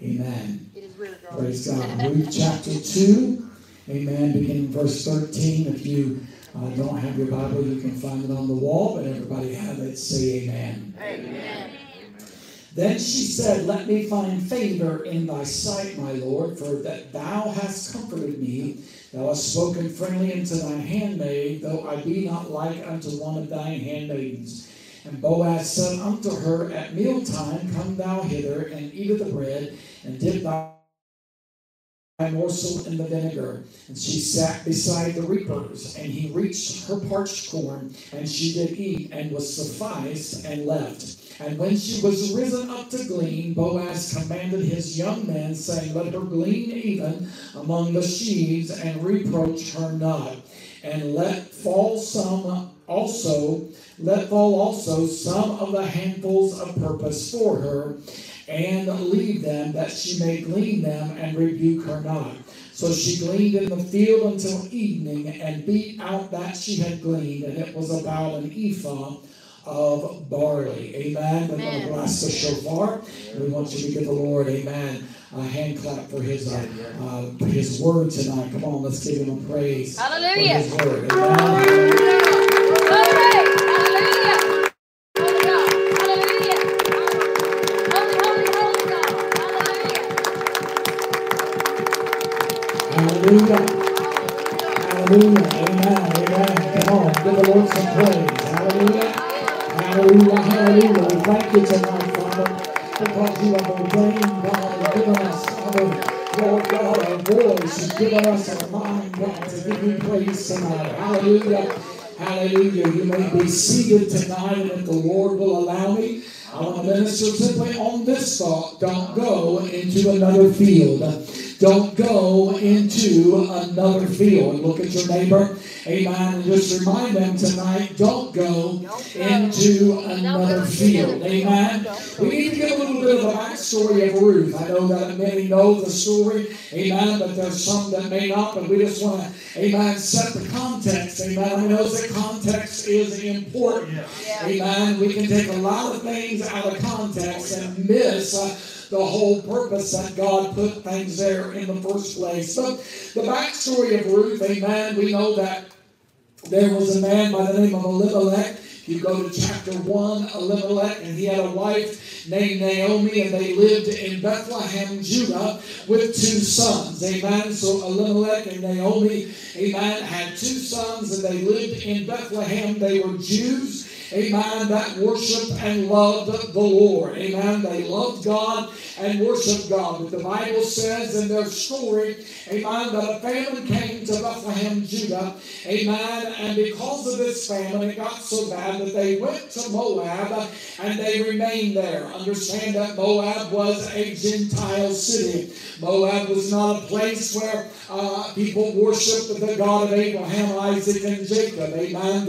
Amen. It is really God. Praise God. Ruth chapter 2. Amen. Beginning verse 13. If you don't have your Bible, you can find it on the wall. But everybody have it. Say amen. Amen. Then she said, Let me find favor in thy sight, my Lord, for that thou hast comforted me. Thou hast spoken friendly unto thine handmaid, though I be not like unto one of thine handmaidens. And Boaz said unto her, At mealtime come thou hither, and eat of the bread, and dip thy morsel in the vinegar. And she sat beside the reapers, and he reached her parched corn, and she did eat, and was sufficed, and left. And when she was risen up to glean, Boaz commanded his young men, saying, Let her glean even among the sheaves, and reproach her not. And let fall also some of the handfuls of purpose for her, and leave them, that she may glean them, and rebuke her not. So she gleaned in the field until evening, and beat out that she had gleaned, and it was about an ephah of barley. Amen. We're going to blast the shofar. And we want you to give the Lord, amen, a hand clap for his word tonight. Come on, let's give him a praise. Hallelujah. For his word. Amen. Hallelujah. Hallelujah. Amen. Amen. Come on, give the Lord some praise. Hallelujah. Hallelujah. Hallelujah. We thank you tonight, Father, because you have ordained, God, and given us, Father, Lord God, our voice, and given us our mind, God, to give you praise tonight. Hallelujah. Hallelujah. You may be seated tonight, and if the Lord will allow me, I want to minister simply on this thought. Don't go into another field. Don't go into another field. Look at your neighbor. Amen. And just remind them tonight, don't go into another field. Amen. We need to get a little bit of a backstory of Ruth. I know that many know the story. Amen. But there's some that may not. But we just want to, amen, set the context. Amen. We know that context is important. Amen. We can take a lot of things out of context and miss the whole purpose that God put things there in the first place. So the backstory of Ruth, amen, we know that there was a man by the name of Elimelech. You go to chapter 1, Elimelech, and he had a wife named Naomi, and they lived in Bethlehem, Judah, with 2 sons. Amen. So Elimelech and Naomi, amen, had 2 sons, and they lived in Bethlehem. They were Jews. Amen, that worshiped and loved the Lord. Amen, they loved God and worshiped God. But the Bible says in their story, amen, that a famine came to Bethlehem, Judah. Amen, and because of this famine, it got so bad that they went to Moab and they remained there. Understand that Moab was a Gentile city. Moab was not a place where people worshiped the God of Abraham, Isaac, and Jacob. Amen,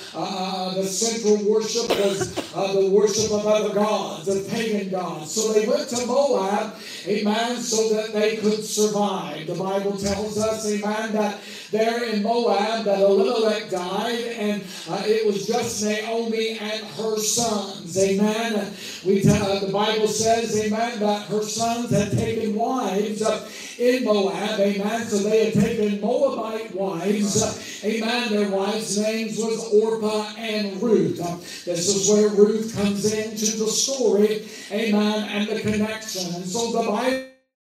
the central worship was the worship of other gods, of pagan gods. So they went to Moab, amen, so that they could survive. The Bible tells us, amen, that there in Moab that Elimelech died, and it was just Naomi and her sons. Amen. The Bible says, amen, that her sons had taken wives in Moab. Amen. So they had taken Moabite wives. Amen. Their wives' names was Orpah and Ruth. This is where Ruth comes into the story. Amen. And the connection. And so the Bible,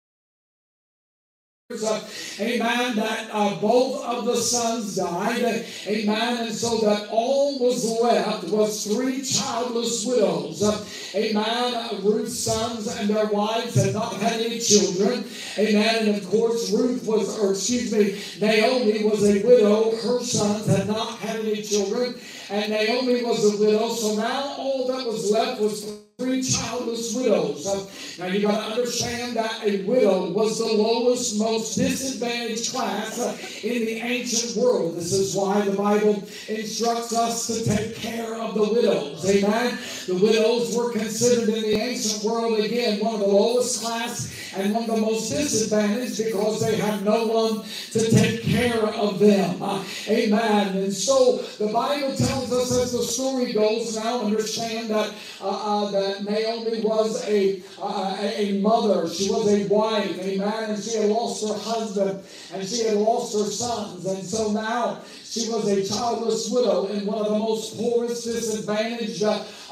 amen, that both of the sons died, amen, and so that all was left was 3 childless widows. Amen. Ruth's sons and their wives had not had any children. Amen. And of course, Naomi was a widow. Her sons had not had any children, and Naomi was a widow. So now all that was left was 3 childless widows. Now you got to understand that a widow was the lowest, most disadvantaged class in the ancient world. This is why the Bible instructs us to take care of the widows. Amen. The widows were considered in the ancient world, again, one of the lowest class and one of the most disadvantaged because they have no one to take care of them. Amen. And so the Bible tells us, as the story goes, now understand that that Naomi was a mother. She was a wife. Amen. And she had lost her husband, and she had lost her sons. And so now she was a childless widow in one of the most poorest, disadvantaged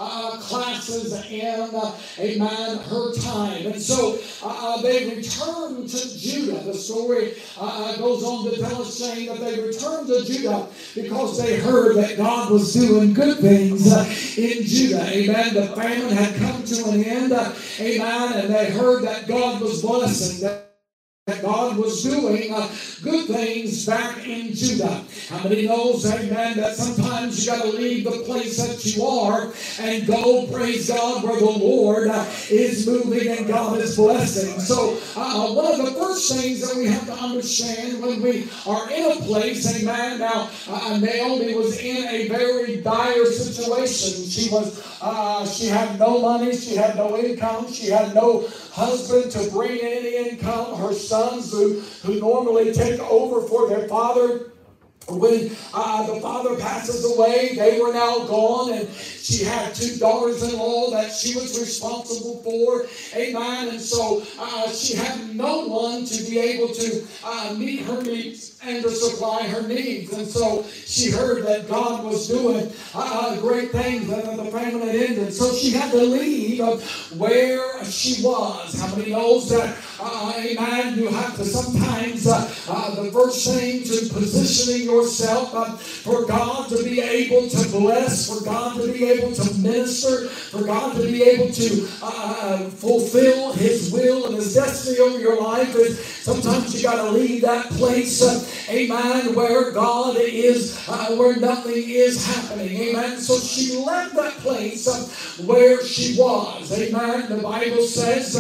classes in, amen, her time. And so they returned to Judah. The story goes on to tell us, saying that they returned to Judah because they heard that God was doing good things in Judah. Amen. The famine had come to an end. Amen. And they heard that God was blessing, that God was doing good things back in Judah. How many knows, amen, that sometimes you got to leave the place that you are and go, praise God, where the Lord is moving and God is blessing. So one of the first things that we have to understand when we are in a place, amen, now Naomi was in a very dire situation. She had no money, she had no income, she had no husband to bring in any income. Her sons who normally take over for their father, when the father passes away, they were now gone, and she had 2 daughters-in-law that she was responsible for. Amen. And so she had no one to be able to meet her needs and to supply her needs. And so she heard that God was doing great things, that the famine had ended. So she had to leave where she was. How many knows that, amen, you have to sometimes, the first thing to positioning yourself for God to be able to bless, for God to be able to minister, for God to be able to fulfill His will and His destiny over your life. And sometimes you got to leave that place, amen, where God is, where nothing is happening. Amen. So she left that place where she was. Amen. The Bible says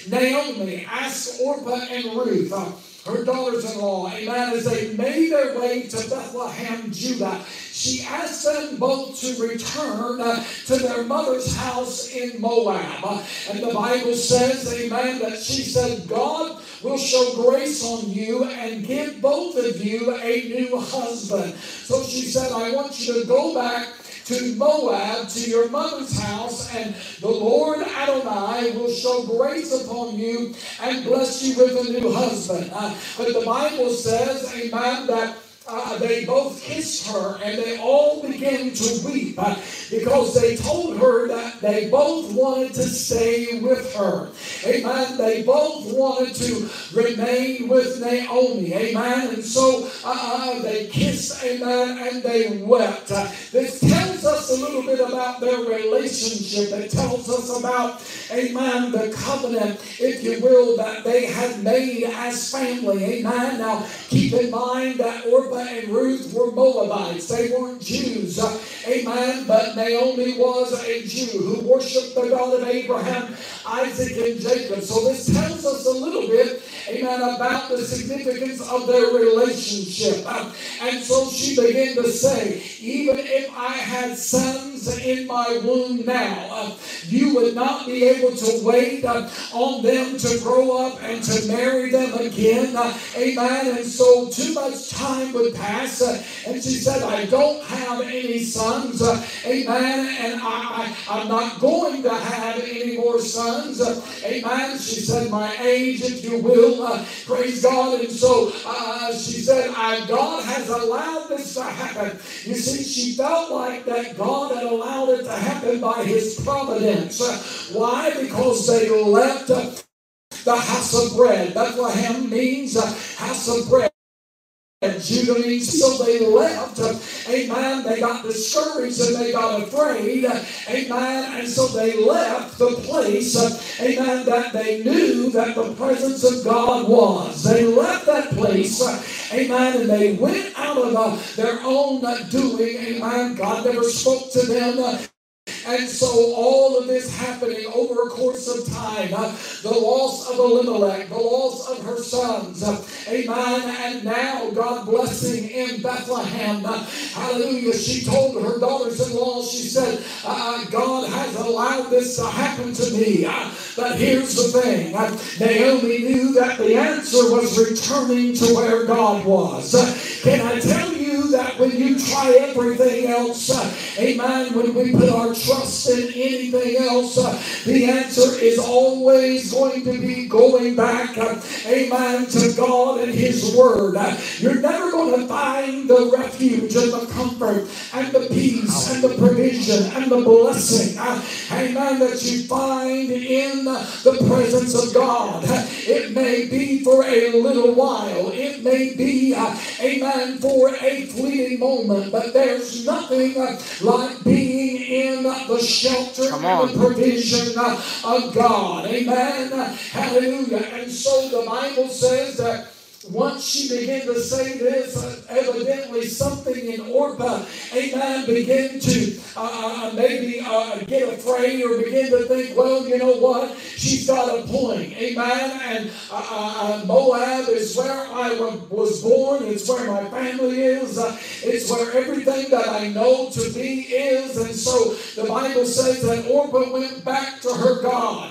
Naomi asked Orpah and Ruth, her daughters-in-law, amen, as they made their way to Bethlehem, Judah, she asked them both to return to their mother's house in Moab. And the Bible says, amen, that she said, God will show grace on you and give both of you a new husband. So she said, I want you to go back to Moab, to your mother's house, and the Lord Adonai will show grace upon you and bless you with a new husband. But the Bible says, amen, that they both kissed her and they all began to weep because they told her that they both wanted to stay with her. Amen. They both wanted to remain with Naomi. Amen. And so they kissed, amen, and they wept. This tells us a little bit about their relationship. It tells us about, amen, the covenant, if you will, that they had made as family. Amen. Now, keep in mind that Orpah and Ruth were Moabites. They weren't Jews. Amen. But Naomi was a Jew who worshiped the God of Abraham, Isaac, and Jacob. So this tells us a little bit, amen, about the significance of their relationship. And so she began to say, even if I had sons in my womb now, you would not be able to wait on them to grow up and to marry them again. Amen. And so too much time would pass. And she said, I don't have any sons. Amen. And I'm not going to have any more sons. Amen. She said, my age, if you will. Praise God. And so she said, God has allowed this to happen. You see, she felt like that God had allowed it to happen by His providence. Why? Because they left the house of bread. Bethlehem means house of bread. And Judah means, so they left, amen, they got discouraged and they got afraid, amen, and so they left the place, amen, that they knew that the presence of God was. They left that place, amen, and they went out of their own doing, amen. God never spoke to them. And so all of this happening over a course of time, the loss of Elimelech, the loss of her sons, amen, and now God blessing in Bethlehem, hallelujah. She told her daughters-in-law, she said, God has allowed this to happen to me, but here's the thing, Naomi knew that the answer was returning to where God was. Can I tell you that when you try everything else, amen, when we put our trust in anything else, the answer is always going to be going back, amen, to God and His Word. You're never going to find the refuge and the comfort and the peace and the provision and the blessing, amen, that you find in the presence of God. It may be for a little while. It may be, amen, for a fleeting moment, but there's nothing like being in the shelter and the provision of God. Amen. Hallelujah. And so the Bible says that once she began to say this, evidently something in Orpah, amen, began to maybe get afraid or begin to think, well, you know what? She's got a point, amen. And Moab is where I was born. It's where my family is. It's where everything that I know to be is. And so the Bible says that Orpah went back to her God,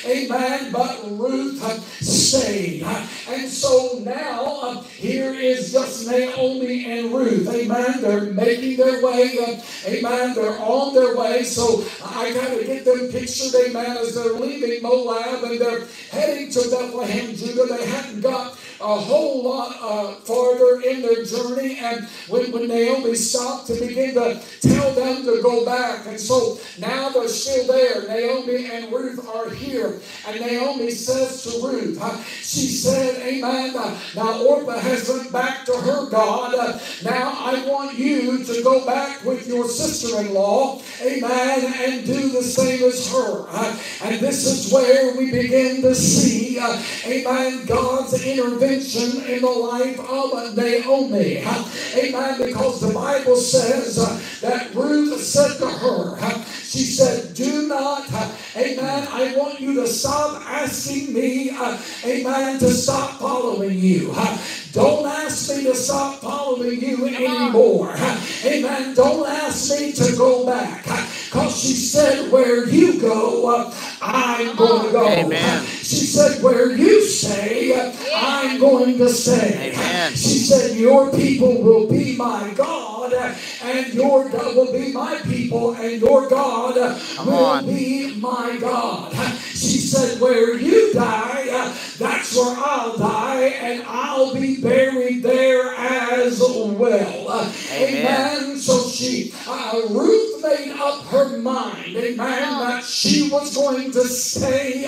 amen. But Ruth stayed. And so now here is just Naomi and Ruth, amen. They're making their way, amen. They're on their way. So I got to get them pictured, amen, as they're leaving Moab and they're heading to Bethlehem, Judah. They hadn't got a whole lot farther in their journey, and when Naomi stopped to begin to tell them to go back, and so now they're still there. Naomi and Ruth are here, and Naomi says to Ruth, she said, amen, now Orpah has went back to her God. Now I want you to go back with your sister-in-law, amen, and do the same as her. And this is where we begin to see, amen, God's intervention in the life of Naomi. Amen, because the Bible says that Ruth said to her, she said, do not, amen, I want you to stop asking me, amen, to stop following you. Don't ask me to stop following you anymore. Amen. Don't ask me to go back. Because she said, where you go, I'm going to go. Amen. She said, where you stay, I'm going to stay. Amen. She said, your people will be my God, and your God will be my people, and your God will be my God. She said, where you die, that's where I'll die, and I'll be buried there as well. Amen. So she, Ruth made up her mind, amen, that she was going to stay,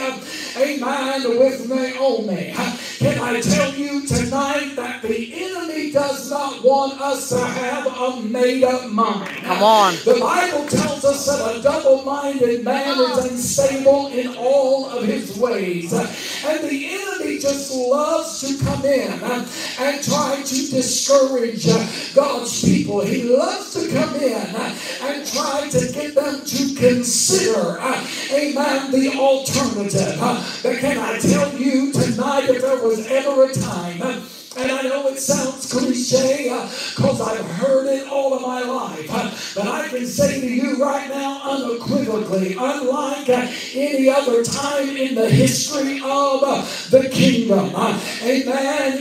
amen, with Naomi. Can I tell you tonight that the enemy does not want us to have a made-up mind? Come on. The Bible tells us that a double-minded man is unstable in all of his ways. And the enemy just loves to come in and try to discourage God's people. He loves to come in and try to get them to consider, amen, the alternative. But can I tell you tonight, if there was ever a time, and I know it sounds cliche because I've heard it all of my life, but I can say to you right now unequivocally, unlike any other time in the history of the kingdom, amen,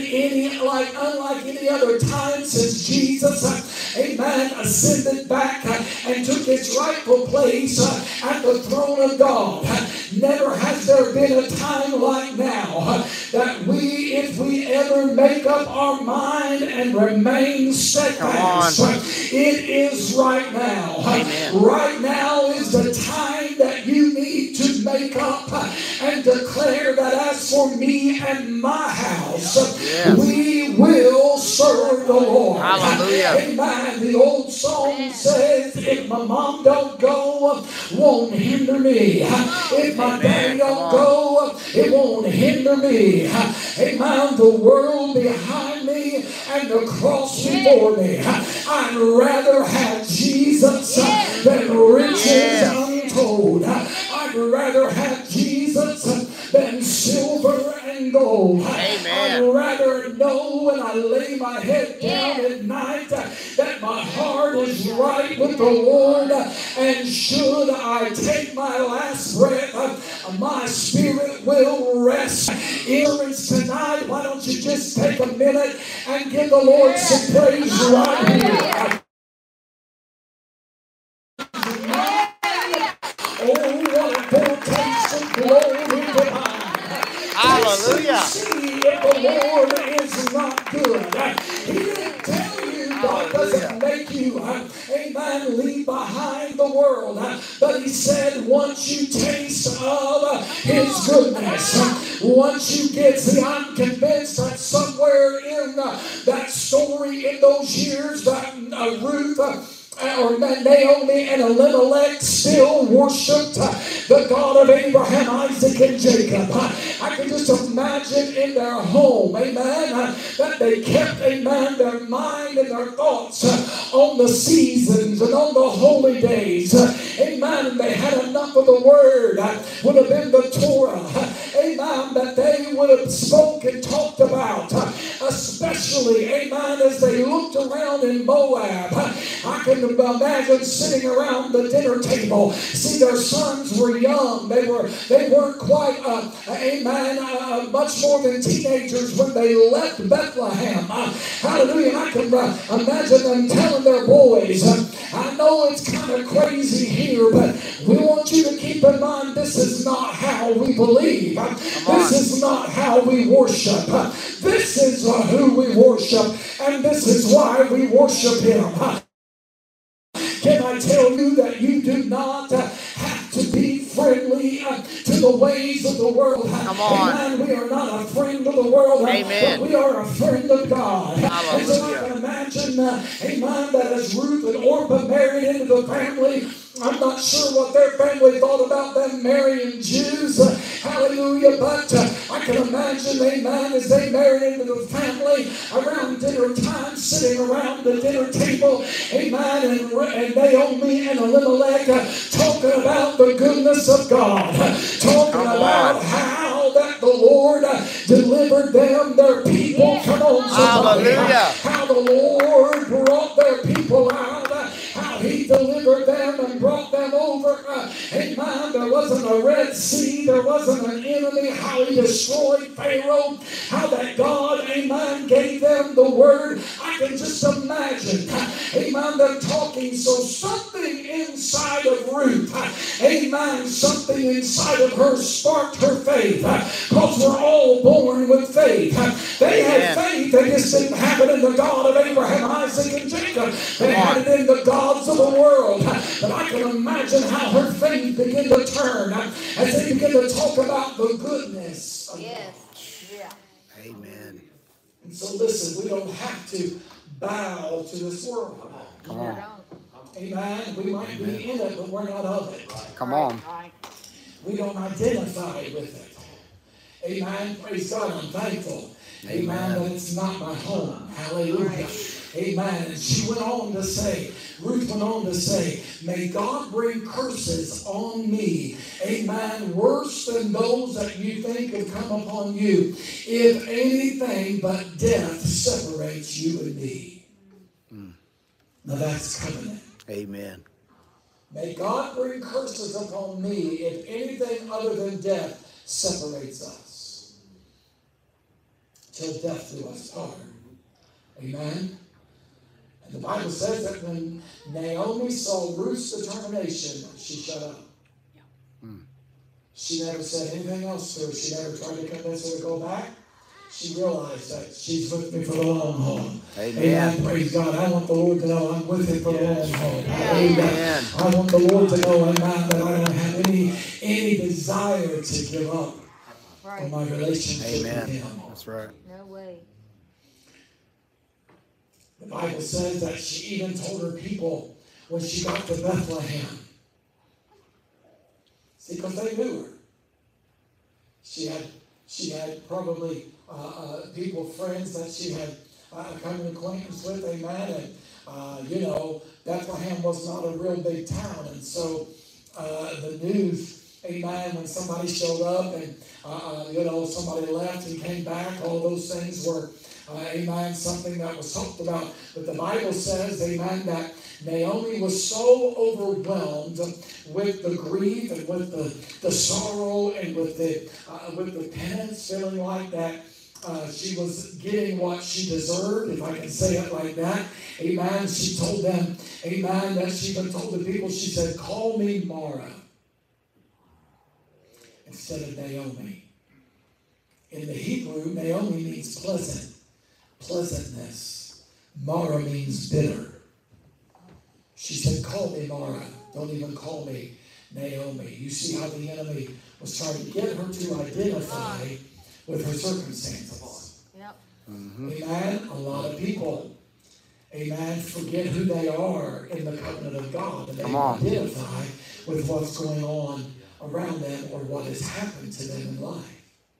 unlike any other time since Jesus, amen, ascended back and took his rightful place at the throne of God. Never has there been a time like now that we, if we ever make up our mind and remain steadfast, it is right now. Amen. Right now is the time that you need to make up and declare that as for me and my house, we will serve the Lord. Hallelujah. Amen. The old song says, if my mom don't go, won't hinder me. If my daddy don't go, it won't hinder me. Amen. The world behind me and the cross before me. I'd rather have Jesus than riches told, I'd rather have Jesus than silver and gold. I'd rather know when I lay my head down at night that my heart is right with the Lord, and should I take my last breath, my spirit will rest. Tonight, why don't you just take a minute and give the Lord some praise right here. Oh, what a foretaste of glory divine. Hallelujah. See if the Lord is not good. He didn't tell you God doesn't make you, amen, leave behind the world. But he said once you taste of his goodness, once you get, see, I'm convinced that somewhere in that story, in those years, that Ruth, or Naomi and Elimelech still worshipped the God of Abraham, Isaac, and Jacob. I can just imagine in their home, amen, that they kept, amen, their mind and their thoughts on the seasons and on the holy days. Amen. And they had enough of the word, would have been the Torah, amen, that they would have spoken, talked about, especially, amen, as they looked around in Moab. I can imagine sitting around the dinner table. See, their sons were young. They weren't quite, amen, much more than teenagers when they left Bethlehem. Hallelujah. And I can imagine them telling their boys, I know it's kind of crazy here, but we want you to keep in mind this is not how we believe. This is not how we worship. This is who we worship, and this is why we worship him. Can I tell you that you do not have to be friendly to the ways of the world? Come on. Amen. We are not a friend of the world, Amen. but we are a friend of God. Hallelujah. And so I can imagine, amen, that as Ruth and Orpah married into the family, I'm not sure what their family thought about them marrying Jews. Hallelujah. But I can imagine, amen, as they married into the family around dinner time, sitting around the dinner table, amen, and Naomi and Elimelech talking about the goodness of God, talking about how that the Lord delivered them, their people. Come on, somebody. Hallelujah. How the Lord brought their people out. How he delivered them and brought them over. Amen. There wasn't a Red Sea. There wasn't an enemy. How he destroyed Pharaoh. How that God, amen, gave them the word. I can just imagine, amen, them talking. So something inside of Ruth, amen, something inside of her sparked her faith. Because we're all born with faith. They had faith. They just didn't have it in the God of Abraham, Isaac, and Jacob. They had it in the gods of the world. But I can imagine how her faith began to turn as they began to talk about the goodness of God. Yeah. Amen. And so listen, we don't have to bow to this world. Come on. Amen. We might be in it, but we're not of it. Come on. We don't identify with it. Amen. Praise God. I'm thankful. Amen. That it's not my home. Hallelujah. Amen. And she went on to say, Ruth went on to say, may God bring curses on me, amen, worse than those that you think have come upon you, if anything but death separates you and me. Now that's covenant. Amen. May God bring curses upon me if anything other than death separates us. Till death do us part. Amen. And the Bible says that when Naomi saw Ruth's determination, she shut up. She never said anything else to her. She never tried to convince her to go back. She realized that she's with me for the long haul. Amen. Praise God. I want the Lord to know I'm with him for the long haul. Amen. I want the Lord to know, amen, that I don't have any desire to give up on my relationship with him. That's right. No way. The Bible says that she even told her people when she got to Bethlehem. See, because they knew her. She had probably people, friends that she had come to acquaintance with, amen. And, Bethlehem was not a real big town. And so the news, amen, when somebody showed up and, somebody left and came back, all those things were, amen, something that was talked about. But the Bible says, amen, that Naomi was so overwhelmed with the grief and with the sorrow and with the penance, feeling like that she was getting what she deserved, if I can say it like that. Amen. She told them, amen, that she even told the people, she said, call me Mara instead of Naomi. In the Hebrew, Naomi means pleasant, pleasantness. Mara means bitter. She said, call me Mara. Don't even call me Naomi. You see how the enemy was trying to get her to identify with her circumstances. Yep. Mm-hmm. Amen. A lot of people, amen, forget who they are in the covenant of God. And they identify with what's going on around them or what has happened to them in life.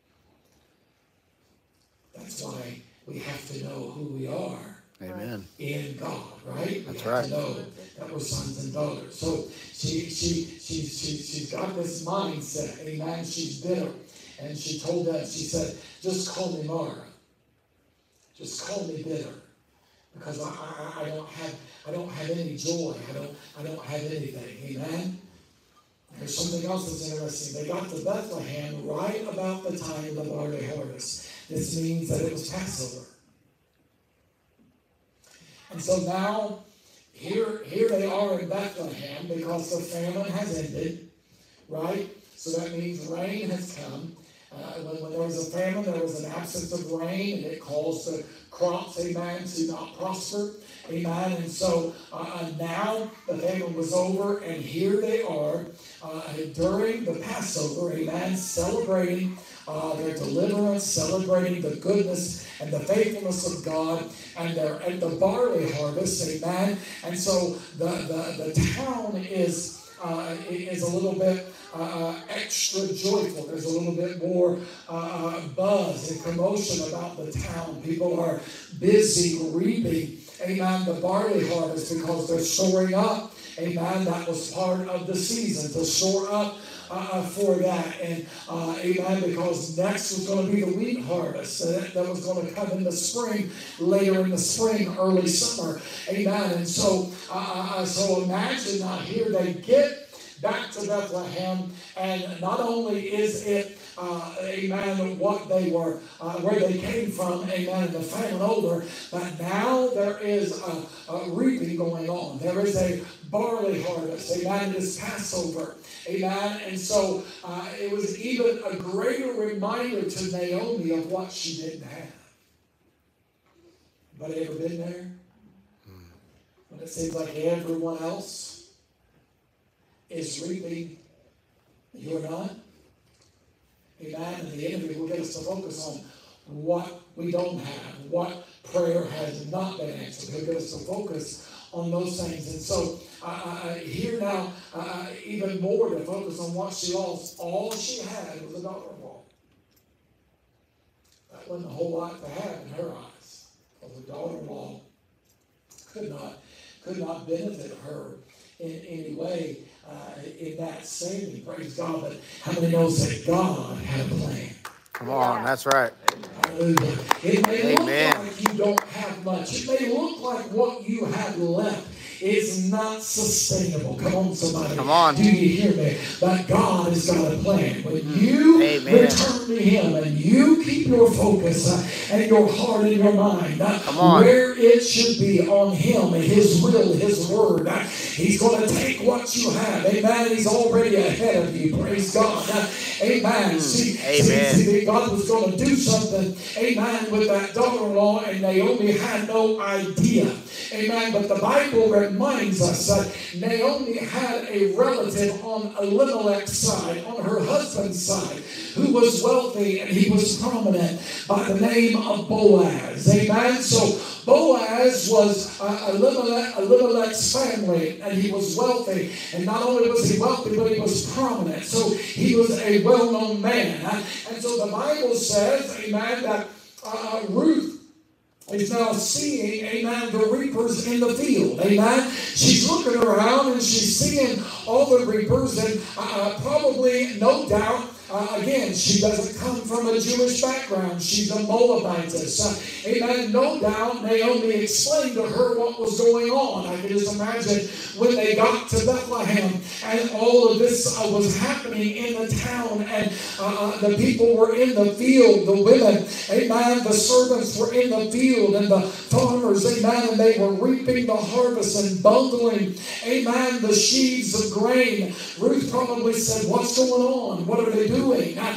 That's why we have to know who we are. Amen. In God, right? That's we right. have to know that we're sons and daughters. So she's got this mindset, amen. She's bitter. And she told them, she said, just call me Mara. Just call me bitter. Because I don't have any joy. I don't have anything. Amen. There's something else that's interesting. They got to Bethlehem right about the time of the barley harvest. This means that it was Passover. And so now, here they are in Bethlehem because the famine has ended, right? So that means rain has come. When there was a famine, there was an absence of rain, and it caused the crops, amen, to not prosper, amen. And so now the famine was over, and here they are during the Passover, amen, celebrating their deliverance, celebrating the goodness and the faithfulness of God, and the barley harvest, amen. And so the town is a little bit extra joyful. There's a little bit more buzz and commotion about the town. People are busy reaping, amen, the barley harvest because they're storing up, amen. That was part of the season, to store up for that. And amen, because next was going to be the wheat harvest that was going to come in the spring, later in the spring, early summer. Amen. And so imagine here they get back to Bethlehem, and not only is it, amen, what they were, where they came from, amen, the famine over, but now there is a reaping going on. There is a barley harvest, amen, it is Passover, amen, and so it was even a greater reminder to Naomi of what she didn't have. Anybody ever been there? When it seems like everyone else is reaping, you're not. Amen. And the enemy will get us to focus on what we don't have, what prayer has not been answered. He'll get us to focus on those things. And so here now, even more to focus on what she lost. All she had was a daughter-in-law. That wasn't a whole lot to have in her eyes. Because a daughter-in-law could not benefit her in any way in that saving. Praise God. But how many knows that God had a plan? Come on, that's right. Hallelujah. It may look like you don't have much. It may look like what you have left is not sustainable. Come on, somebody. Come on. Do you hear me? But God has got a plan. When you return to Him and you keep your focus and your heart and your mind where it should be on Him and His will, His word, He's going to take what you have. Amen. He's already ahead of you. Praise God. Amen. See, God was going to do something, amen, with that daughter-in-law, and Naomi had no idea. Amen. But the Bible reminds us that Naomi had a relative on Elimelech's side, on her husband's side, who was wealthy, and he was prominent by the name of Boaz. Amen. So Boaz was Elimelech's family, and he was wealthy. And not only was he wealthy, but he was prominent. So he was a well-known man. And so the Bible says, amen, that Ruth, is now seeing, amen, the reapers in the field, amen. She's looking around and she's seeing all the reapers, and probably, no doubt, again, she doesn't come from a Jewish background. She's a Moabitess. Amen. No doubt Naomi explained to her what was going on. I can just imagine when they got to Bethlehem and all of this was happening in the town, and the people were in the field, the women, amen, the servants were in the field, and the farmers, amen, and they were reaping the harvest and bundling, amen, the sheaves of grain. Ruth probably said, what's going on? What are they doing?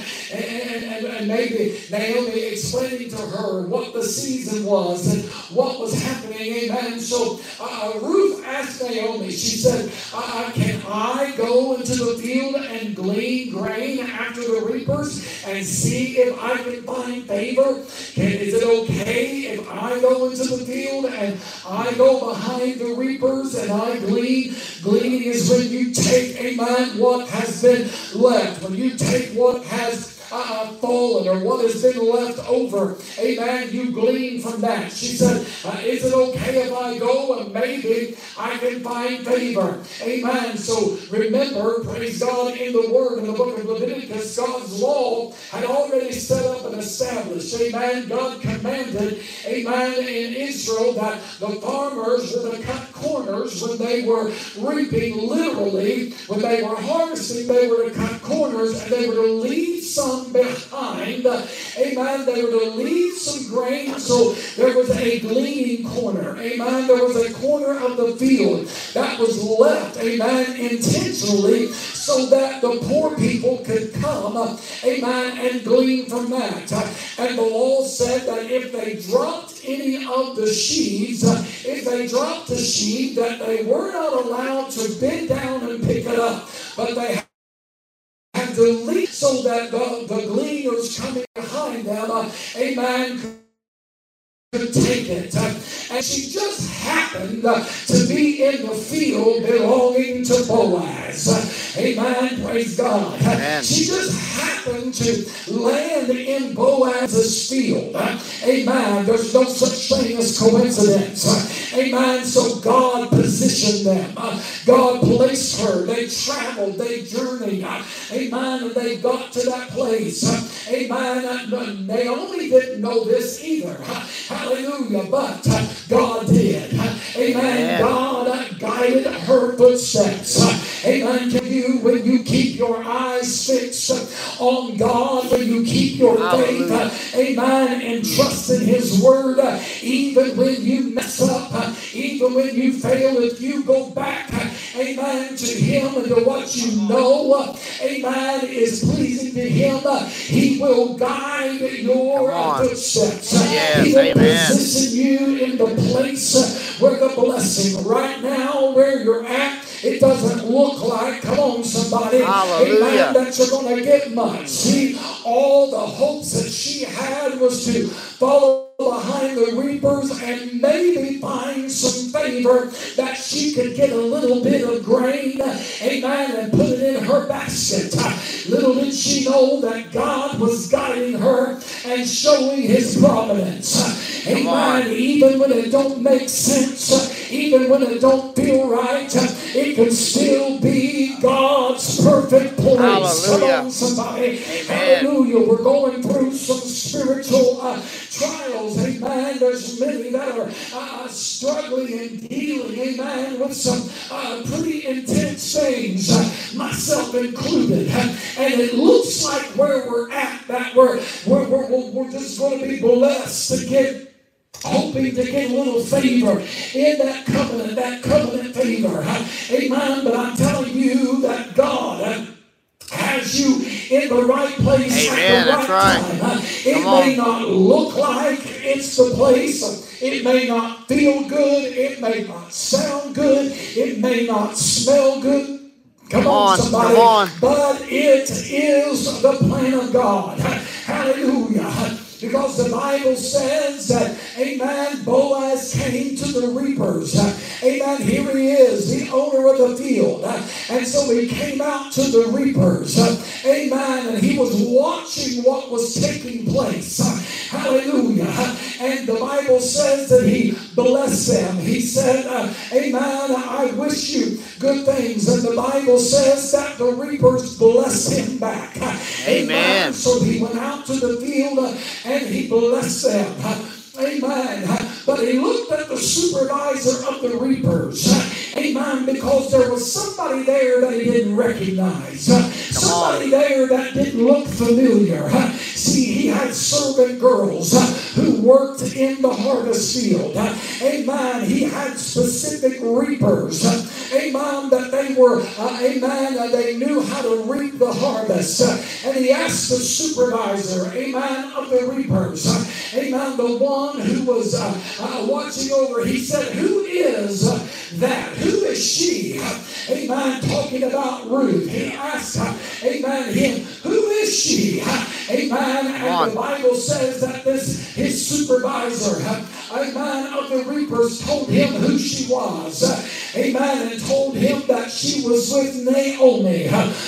And maybe Naomi explaining to her what the season was and what was happening. Amen. So Ruth asked Naomi, she said, can I go into the field and glean grain after the reapers and see if I can find favor? Is it okay if I go into the field and I go behind the reapers and I glean? Gleaning is when you take, amen, what has been left. When you take what has fallen or what has been left over, amen, you glean from that. She said, is it okay if I go and maybe I can find favor? Amen. So remember, praise God, in the Word, in the book of Leviticus, God's law had already set up and established. Amen. God commanded, amen, in Israel that the farmers were to cut corners when they were reaping. Literally, when they were harvesting, they were to cut corners and they were to leave some behind. Amen. They were to leave some grain. So there was a gleaning corner. Amen. There was a corner of the field that was left, amen, intentionally so that the poor people could come, amen, and glean from that. And the law said that if they dropped any of the sheaves, if they dropped the sheaf, that they were not allowed to bend down and pick it up, but they had to leave so that the gleaners coming behind them, amen, could take it. And she just happened to be in the field belonging to Boaz. Amen. Praise God. Amen. She just happened to land in Boaz's field. Amen. There's no such thing as coincidence. Amen. So God positioned them. God placed her. They traveled. They journeyed. Amen. And they got to that place. Amen. Naomi didn't know this either. Hallelujah. But God did. Amen. God guided her footsteps. Amen. To you, when you keep your eyes fixed on God, when you keep your faith, amen, and trust in His Word, even when you mess up, even when you fail, if you go back, amen, to Him and to what you know, amen, is pleasing to Him, He will guide your footsteps. Yes, He will amen. position you in the place where the blessing, right now where you're at, it doesn't look like, come on somebody, amen, that you're going to get much. See, all the hopes that she had was to follow behind the reapers and maybe find some favor that she could get a little bit of grain, amen, and put it in her basket. Little did she know that God was guiding her and showing His providence. Amen. Even when it don't make sense, even when it don't feel right, it can still be God's perfect place. Hallelujah. Come on, somebody. Amen. Hallelujah. We're going through some spiritual trials. Amen. There's many that are struggling and dealing, amen, with some pretty intense things, myself included. And it looks like where we're at, that we're just going to be blessed to get, hoping to get a little favor in that covenant favor. Amen. But I'm telling you that God has you in the right place at the right time. It may not look like it's the place. It may not feel good. It may not sound good. It may not smell good. Come on, somebody. Come on. But it is the plan of God. Hallelujah. Because the Bible says that, amen, Boaz came to the reapers. Amen, here he is, the owner of the field. And so he came out to the reapers. Amen, and he was watching what was taking place. Hallelujah. And the Bible says that he blessed them. He said, amen, I wish you good things. And the Bible says that the reapers blessed him back. Amen. So he went out to the field and he blessed them. Amen. But he looked at the supervisor of the reapers. Amen. Because there was somebody there that he didn't recognize. Somebody there that didn't look familiar. See, he had servant girls who worked in the harvest field. Amen. He had specific reapers. Amen. That they were, amen, they knew how to reap the harvest. And he asked the supervisor, amen, of the reapers. Amen. The one who was watching over, he said, who is that? Who is she? Amen. Talking about Ruth. He asked, amen, him, who is she? Amen. And the Bible says that his supervisor, amen, of the reapers told him who she was. Amen. And told him that she was with Naomi,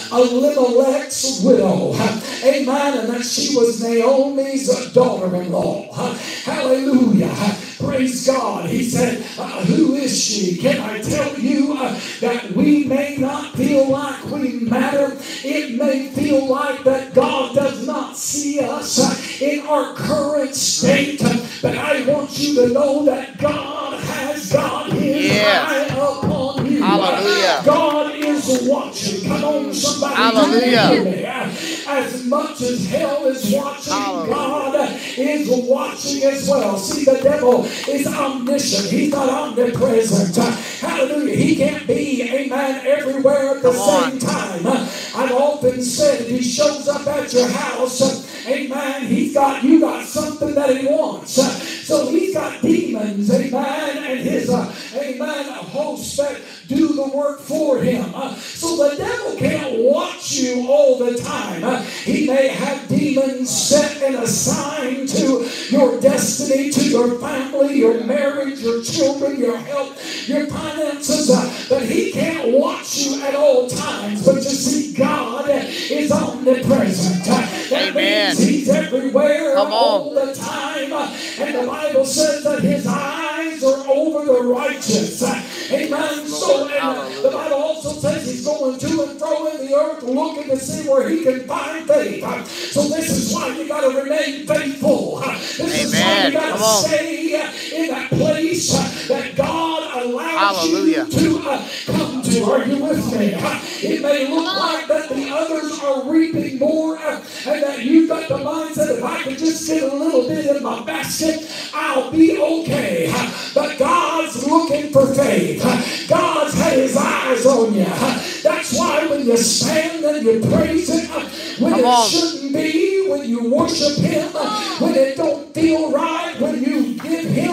Elimelech's widow. Amen. And that she was Naomi's daughter-in-law. Hallelujah. Praise God. He said, who is she? Can I tell you that we may not feel like we matter? It may feel like that God does not see us in our current state. But I want you to know that God has got his eye upon you. Hallelujah. God is watching. Come on, somebody. Hallelujah. As much as hell is watching, God is watching as well. See, the devil is omniscient. He's not omnipresent. Hallelujah. He can't be, amen, everywhere at the same time. I've often said if he shows up at your house, amen, you got something that he wants. So he's got demons, amen, and his, amen, hosts that do the work for him. So the devil can't watch you all the time. He may have demons set and assigned to your destiny, to your family, your marriage, your children, your health, your finances, but he can't watch you at all times. But you see, God is omnipresent. That means he's everywhere all the time. And the Bible says that his eyes are over the righteous. Amen. So the Bible also says he's going to and fro in the earth looking to see where he can find faith. So this is why you got to remain faithful. This is why you got to stay in that place that God allows you to come to. Are you with me? It may look like that the others are reaping more and that you've got the mindset, if I could just get a little bit in my basket, I'll be okay. But God's looking for faith. God's had his eyes on you. That's why when you stand and you praise him, when it shouldn't be, when you worship him, when it don't feel right, when you give him,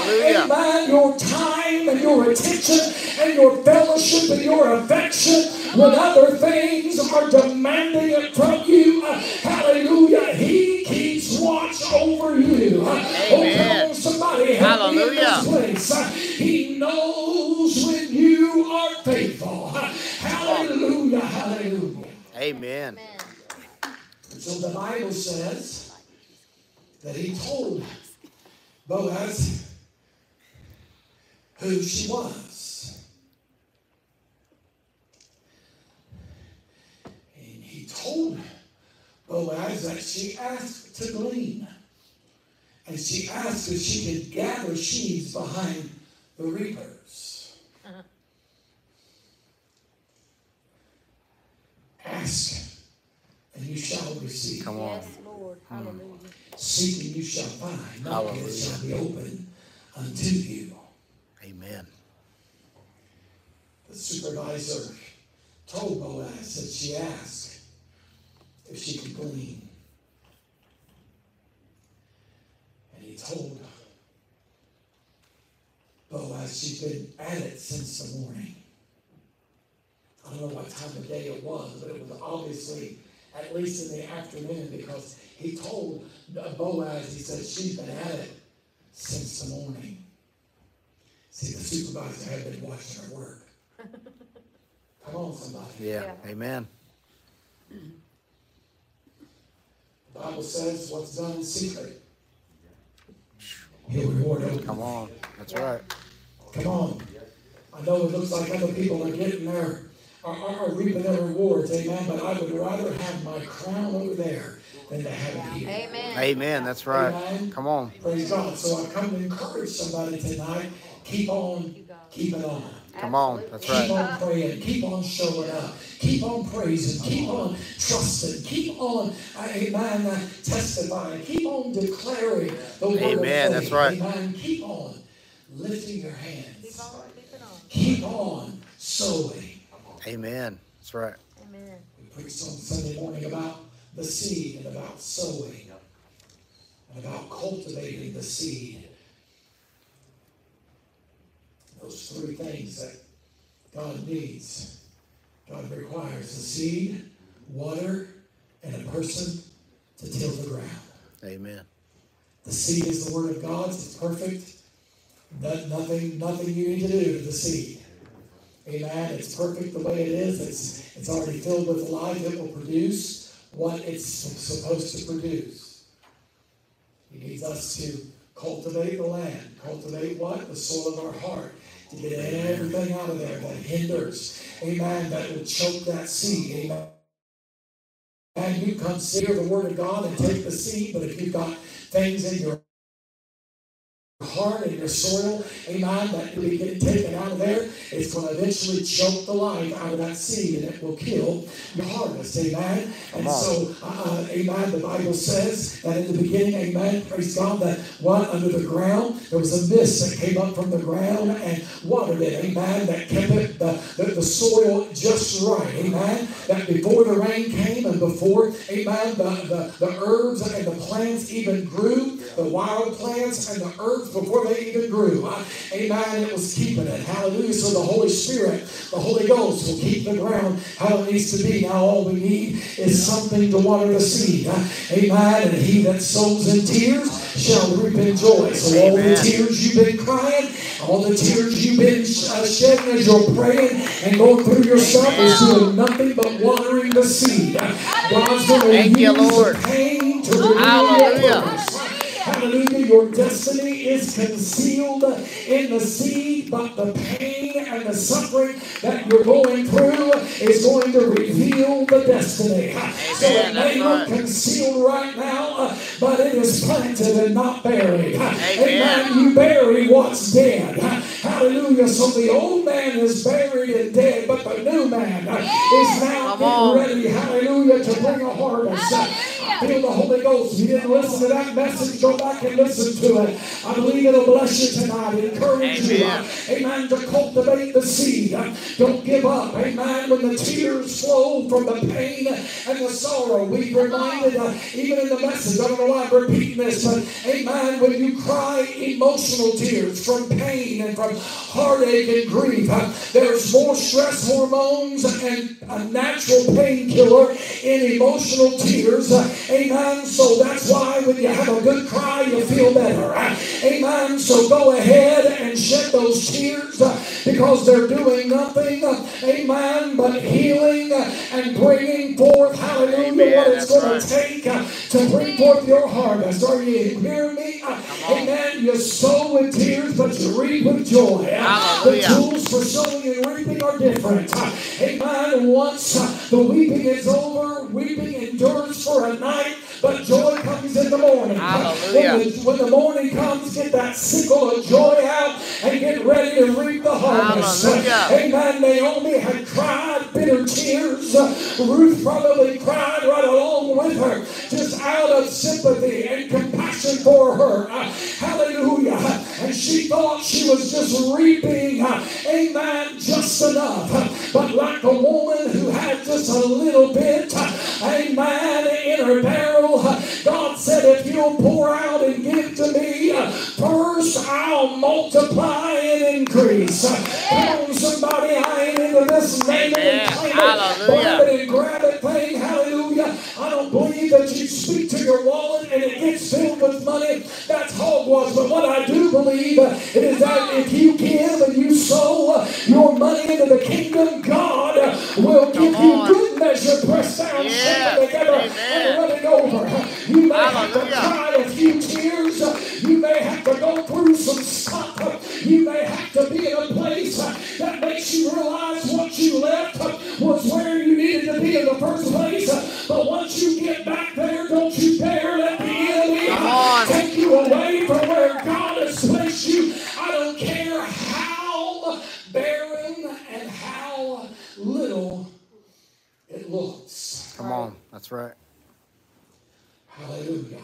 amen, your time and your attention and your fellowship and your affection, when other things are demanding it from you, hallelujah, he keeps watch over you. Oh, come on, somebody help me in this place. He knows when you are faithful. Hallelujah, hallelujah. Amen. So the Bible says that he told Boaz who she was. And he told Boaz that she asked to glean. And she asked if she could gather sheaves behind the reapers. Ask, and you shall receive. Come on. Yes, Lord. Hallelujah. Seek, and you shall find. Knock, and it shall be open unto you. Amen. The supervisor told Boaz that she asked if she could glean. And he told Boaz she's been at it since the morning. I don't know what time of day it was, but it was obviously at least in the afternoon, because he told Boaz, he said, she's been at it since the morning. See, the supervisor had been watching her work. Come on, somebody. Yeah. Amen. The Bible says what's done in secret He'll reward openly. Come on. That's right. Come on. I know it looks like other people are getting are reaping their rewards, amen, but I would rather have my crown over there than to have it here. Amen. Amen. That's right. Amen. Come on. Praise God. So I've come to encourage somebody tonight. Keep on keeping on. Come on. That's Keep right. on praying. Keep on showing up. Keep on praising. Keep on trusting. Keep on, amen, testifying. Keep on declaring the word of faith. Amen. That's right. Amen. Keep on lifting your hands. Keep on keeping on. Keep on sowing. Amen. That's right. Amen. We preached on Sunday morning about the seed and about sowing and about cultivating the seed. Those three things that God needs. God requires the seed, water, and a person to till the ground. Amen. The seed is the word of God. It's perfect. Nothing you need to do to the seed. Amen. It's perfect the way it is. It's already filled with life. It will produce what it's supposed to produce. He needs us to cultivate the land. Cultivate what? The soil of our heart. To get everything out of there that hinders. Amen. That will choke that seed. Amen. And you consider the word of God and take the seed, but if you've got things in your heart and your soil, amen, that will be getting taken out of there, it's going to eventually choke the life out of that seed and it will kill your harvest, amen. And so, amen, the Bible says that in the beginning, amen, praise God, that what under the ground, there was a mist that came up from the ground and watered it, amen, that kept it, the soil just right, amen, that before the rain came and before, amen, the herbs and the plants even grew, the wild plants and the herbs before they even grew. Amen. It was keeping it. Hallelujah. So the Holy Spirit, the Holy Ghost will keep the ground how it needs to be. Now all we need is something to water the seed. Amen. And he that sows in tears shall reap in joy. So all the tears you've been crying, all the tears you've been shedding as you're praying and going through yourself is doing nothing but watering the seed. God's going to use the pain to renew your purpose. Hallelujah. Your destiny is concealed in the seed, but the pain and the suffering that you're going through is going to reveal the destiny. So it may look concealed right now, but it is planted and not buried. Amen. You bury what's dead. Hallelujah. So the old man is buried and dead, but the new man is now getting ready. Hallelujah. To bring a harvest. I feel the Holy Ghost. If you didn't listen to that message, go back and listen to it. I believe it'll bless you tonight. Encourage you. Amen. To cultivate the seed. Don't give up. Amen. When the tears flow from the pain and the sorrow, we reminded, even in the message, I don't know why I'm repeating this, but amen, when you cry emotional tears from pain and from heartache and grief, there's more stress hormones and a natural painkiller in emotional tears. Amen. So that's why when you have a good cry, you feel better. Amen. So go ahead and shed those tears because they're doing nothing, amen, but healing and bringing forth, hallelujah, what it's going to take to bring forth your harvest. Are you hearing me? Amen. You sow with tears, but you reap with joy. The tools for sowing and reaping are different. Amen. Once the weeping is over, weeping endures for a night, but joy comes in the morning. When the morning comes, get that sickle of joy out and get ready to reap the harvest. Amen. Naomi had cried bitter tears. Ruth probably cried right along with her, just out of sympathy and compassion for her. Hallelujah. And she thought she was just reaping, amen, just enough. But like a woman who had just a little bit, amen, in her barrel, God said, if you'll pour out and give to me, first I'll multiply and increase. Come on, somebody, I ain't into this name it and claim it, grab it and grab it thing. Hallelujah. I don't believe that you speak to your wallet and it gets filled with money. That's hogwash. But what I do believe is that if you give and you sow your money into the kingdom, God will give you good measure, pressed down, shaken together, and running over. You may have to cry a few tears. You may have to go you away from where God has placed you. I don't care how barren and how little it looks. Come on. That's right. Hallelujah.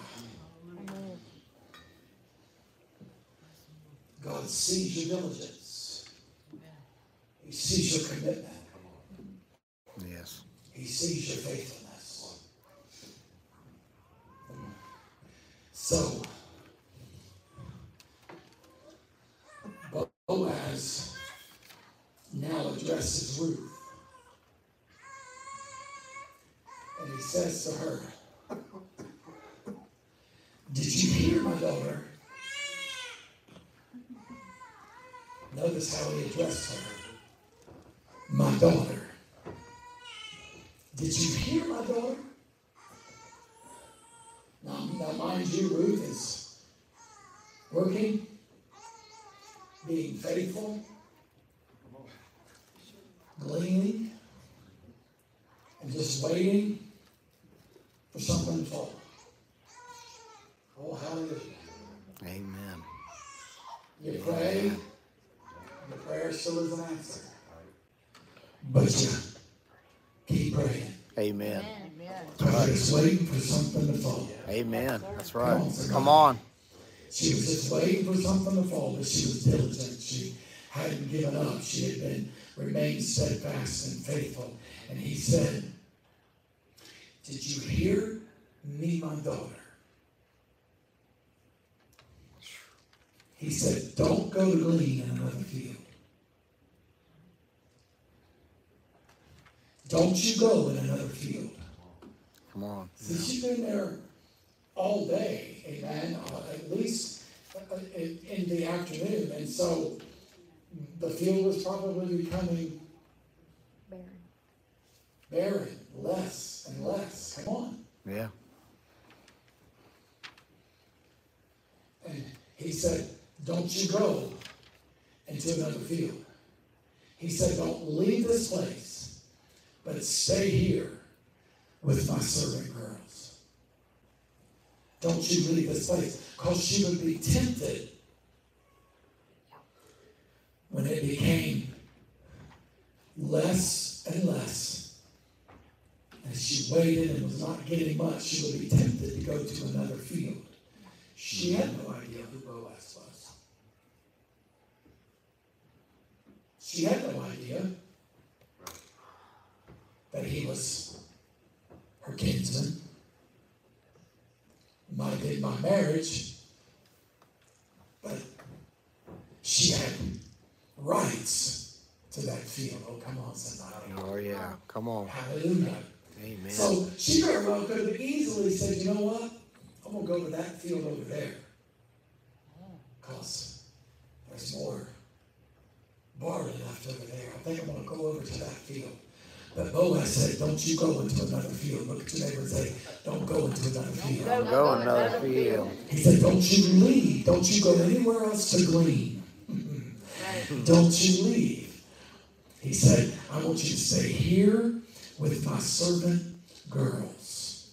God sees your diligence. He sees your commitment. Yes. He sees your faithfulness. So, Boaz now addresses Ruth. And he says to her, did you hear, my daughter? Notice how he addressed her. My daughter. Did you hear, my daughter? Now mind you, Ruth is working, being faithful, gleaning, and just waiting for something to fall. Oh, hallelujah. Amen. You pray, the prayer still is an answer. But you keep praying. Amen. Because you're just waiting for something to fall. Amen. That's right. Come on. She was just waiting for something to fall, but she was diligent. She hadn't given up. She had remained steadfast and faithful. And he said, did you hear me, my daughter? He said, don't go to glean in another field. Don't you go in another field. Come on. See, she's been there all day, amen, at least in the afternoon. And so the field was probably becoming barren, less and less. Come on. Yeah. And he said, don't you go into another field. He said, don't leave this place, but stay here with my servant girls. Don't you leave this place, because she would be tempted when it became less and less. As she waited and was not getting much, she would be tempted to go to another field. She had no idea who Boaz was. She had no idea that he was her kinsman. Might have been by marriage, but she had rights to that field. Oh, come on, somebody. Oh, yeah. Come on. Hallelujah. Amen. So she very well could have easily said, you know what? I'm going to go to that field over there. Because there's more barley left over there. I think I'm going to go over to that field. But Boaz said, don't you go into another field. Look at your neighbor and say, don't go into another field. Don't go another field. He said, don't you leave. Don't you go anywhere else to glean. Don't you leave. He said, I want you to stay here with my servant girls.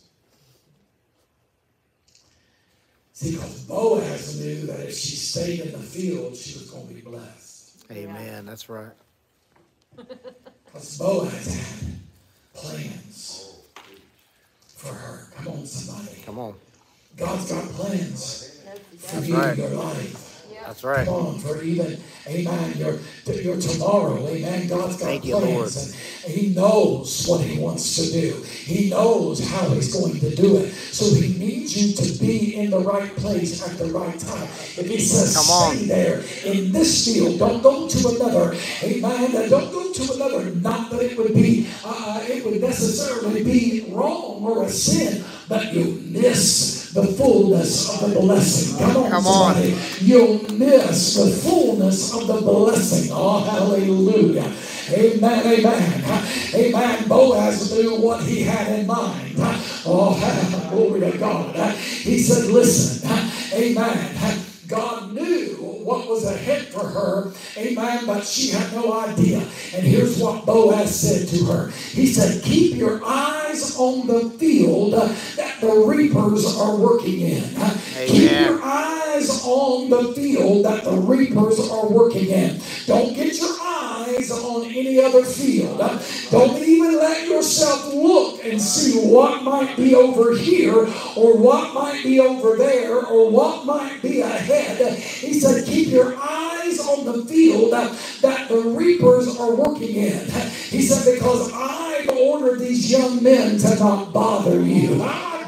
See, because Boaz knew that if she stayed in the field, she was going to be blessed. Amen. That's right. Because Boaz had plans for her. Come on, somebody. Come on. God's got plans for you right. in your life. That's right. Come on, for even, amen, your tomorrow, amen. God's got Thank you, plans, and He knows what He wants to do. He knows how He's going to do it. So He needs you to be in the right place at the right time. If He says, Come on. stay there in this field, don't go to another, amen, don't go to another, not that it would be, it would necessarily be wrong or a sin, but you miss the fullness of the blessing. Come on, somebody. You'll miss the fullness of the blessing. Oh, hallelujah. Amen, amen. Amen. Boaz knew what he had in mind. Oh, glory to God. He said, listen, amen. God knew what was ahead for her. Amen. But she had no idea. And here's what Boaz said to her. He said, keep your eyes on the field that the reapers are working in. Amen. Keep your eyes on the field that the reapers are working in. Don't get your eyes on any other field. Don't even let yourself look and see what might be over here or what might be over there or what might be ahead. He said, keep your eyes on the field that the reapers are working in. He said, because I've ordered these young men to not bother you.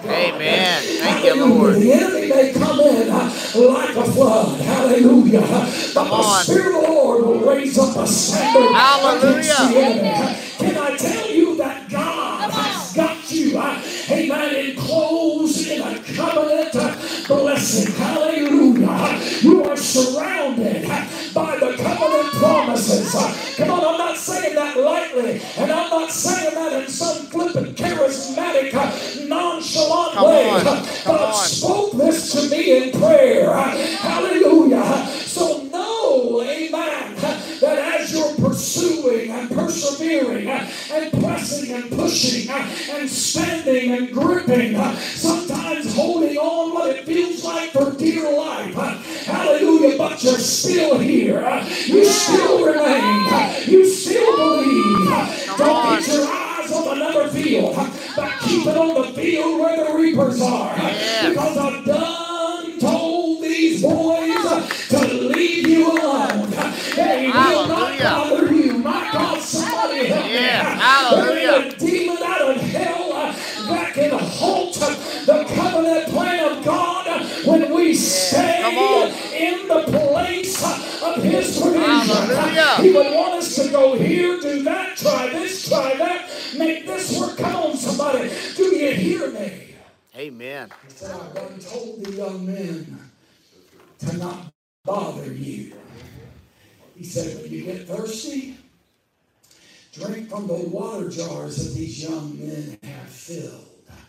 Amen. Thank you, Lord. The enemy may come in like a flood. Hallelujah. But the Spirit of the Lord will raise up a standard against the enemy. Can I tell you that God has got you, amen, enclosed in a covenant blessing. Hallelujah. You are surrounded by the covenant promises. Come on, I'm not saying that lightly, and I'm not saying that in some flippant, charismatic, nonchalant way. God spoke this to me in prayer. Hallelujah. So know, amen, that as you're pursuing and persevering and pressing and pushing and standing and gripping, sometimes holding on what it feels like for dear life. Hallelujah. But you're still here. You still remain. You still believe. Don't get your eyes on another field, but keep it on the field where the reapers are. Because I've done told these boys to leave you alone. They will not bother you. My God, somebody help me. Hallelujah. A demon out of hell that can halt the covenant plan of God when we stay in the place of His provision. He would want us to go here, do that, try this, try that, make this work. Come on, somebody. Do you hear me? Amen. He said, I've done told the young men to not bother you. He said, when you get thirsty, drink from the water jars that these young men have filled.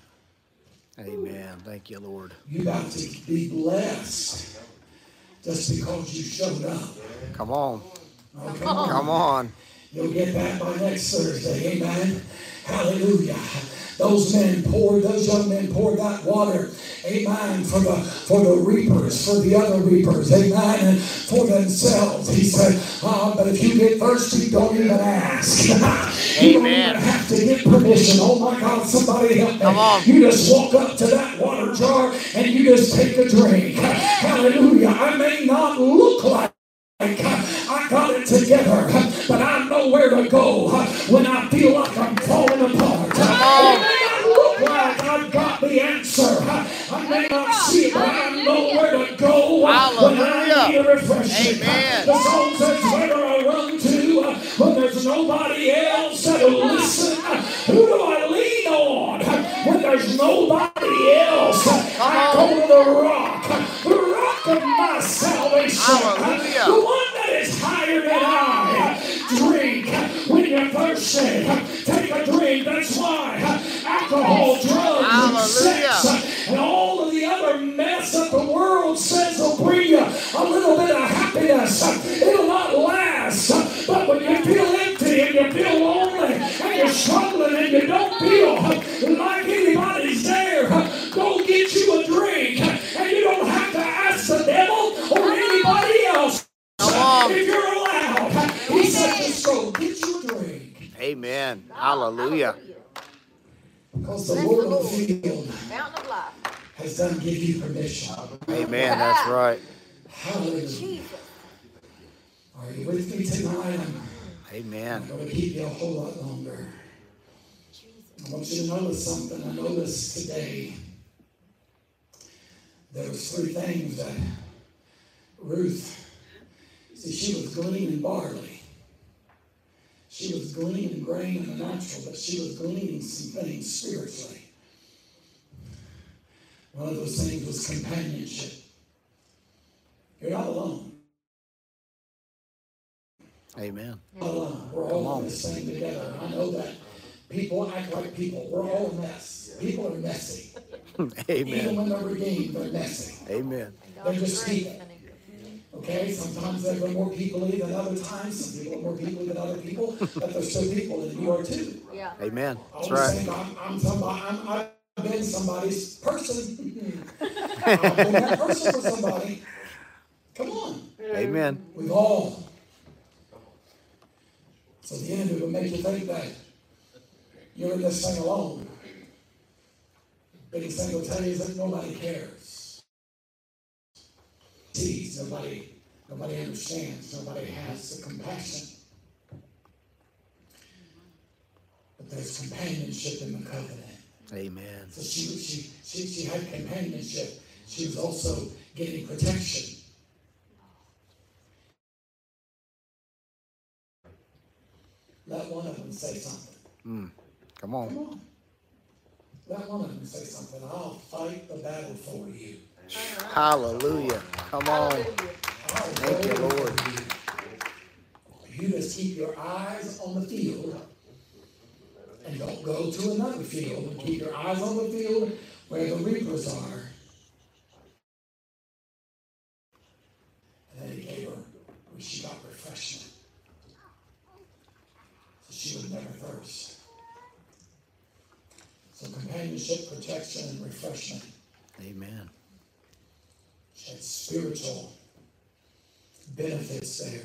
Amen. Thank you, Lord. You're about to be blessed just because you showed up. Come on. Oh, come on. Come on. You'll get that by next Thursday. Amen. Hallelujah. Those young men poured that water, amen, for the reapers, for the other reapers, amen, and for themselves. He said, but if you get thirsty, don't even ask. You don't even have to get permission. Oh my God, somebody help me. Come on. You just walk up to that water jar and you just take a drink. Hallelujah. I may not look like I got it together, but I know where to go when I feel like I'm falling apart. It may not look like I've got the answer. I may not see it, but I know where to go when I need a refreshing. The song says, where do I run to when there's nobody else that'll listen? Who do I lean on when there's nobody else? I go to the rock of my salvation. The one that is higher than I. Drink when you're thirsty. Take a drink. That's why alcohol, drugs, and sex, and all of the other mess that the world says will bring you a little bit of happiness. It'll not last. But when you feel empty and you feel lonely and you're struggling and you don't feel like anybody's there, go get you a drink. And you don't have to ask the devil or anybody else if you're allowed. He said, just go get you a drink. Amen. Hallelujah. Because the Lord of the field has done give you permission. Amen. That's right. Hallelujah. Are you with me tonight? Amen. I'm going to keep you a whole lot longer. I want you to notice something. I noticed today there was 3 things that Ruth, see, she was gleaning barley. She was gleaning grain in the natural, but she was gleaning some things spiritually. One of those things was companionship. You're not alone. Amen. Not alone. We're all in this thing together. I know that people act like people. We're all a mess. People are messy. Amen. Even when they're redeemed, they're messy. Amen. They're just people. Okay? Okay, sometimes there are more people than other times. Some people are more people than other people, but there's still people, and you are too. Yeah. Amen. I That's always right. think I've been somebody's person. I've been that person for somebody. Come on. Amen. We've all. So the enemy will make you think that you're in this thing alone. Biggest thing will tell you is that nobody cares. Sees, nobody understands, nobody has the compassion. But there's companionship in the covenant. Amen. So she had companionship. She was also getting protection. Let one of them say something. Come on. Come on. Let one of them say something. I'll fight the battle for you. Hallelujah. Come on. Thank you, Lord. You just keep your eyes on the field and don't go to another field. And keep your eyes on the field where the reapers are. And then he gave her where she got refreshment. So she would never thirst. So companionship, protection, and refreshment. Amen. She had spiritual benefits there.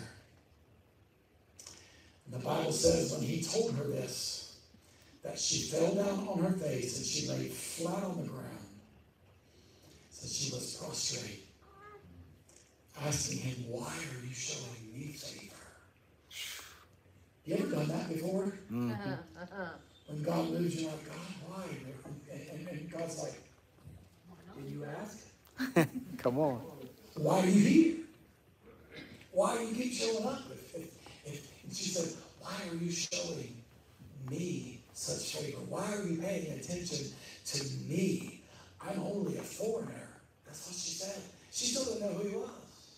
And the Bible says when he told her this, that she fell down on her face and she lay flat on the ground. So she was prostrate, asking him, why are you showing me favor? You ever done that before? Mm-hmm. When God moves, you're like, God, why? And God's like, did you ask? Come on. Why are you here? Why do you keep showing up? And she said, why are you showing me such favor? Why are you paying attention to me? I'm only a foreigner. That's what she said. She still didn't know who he was.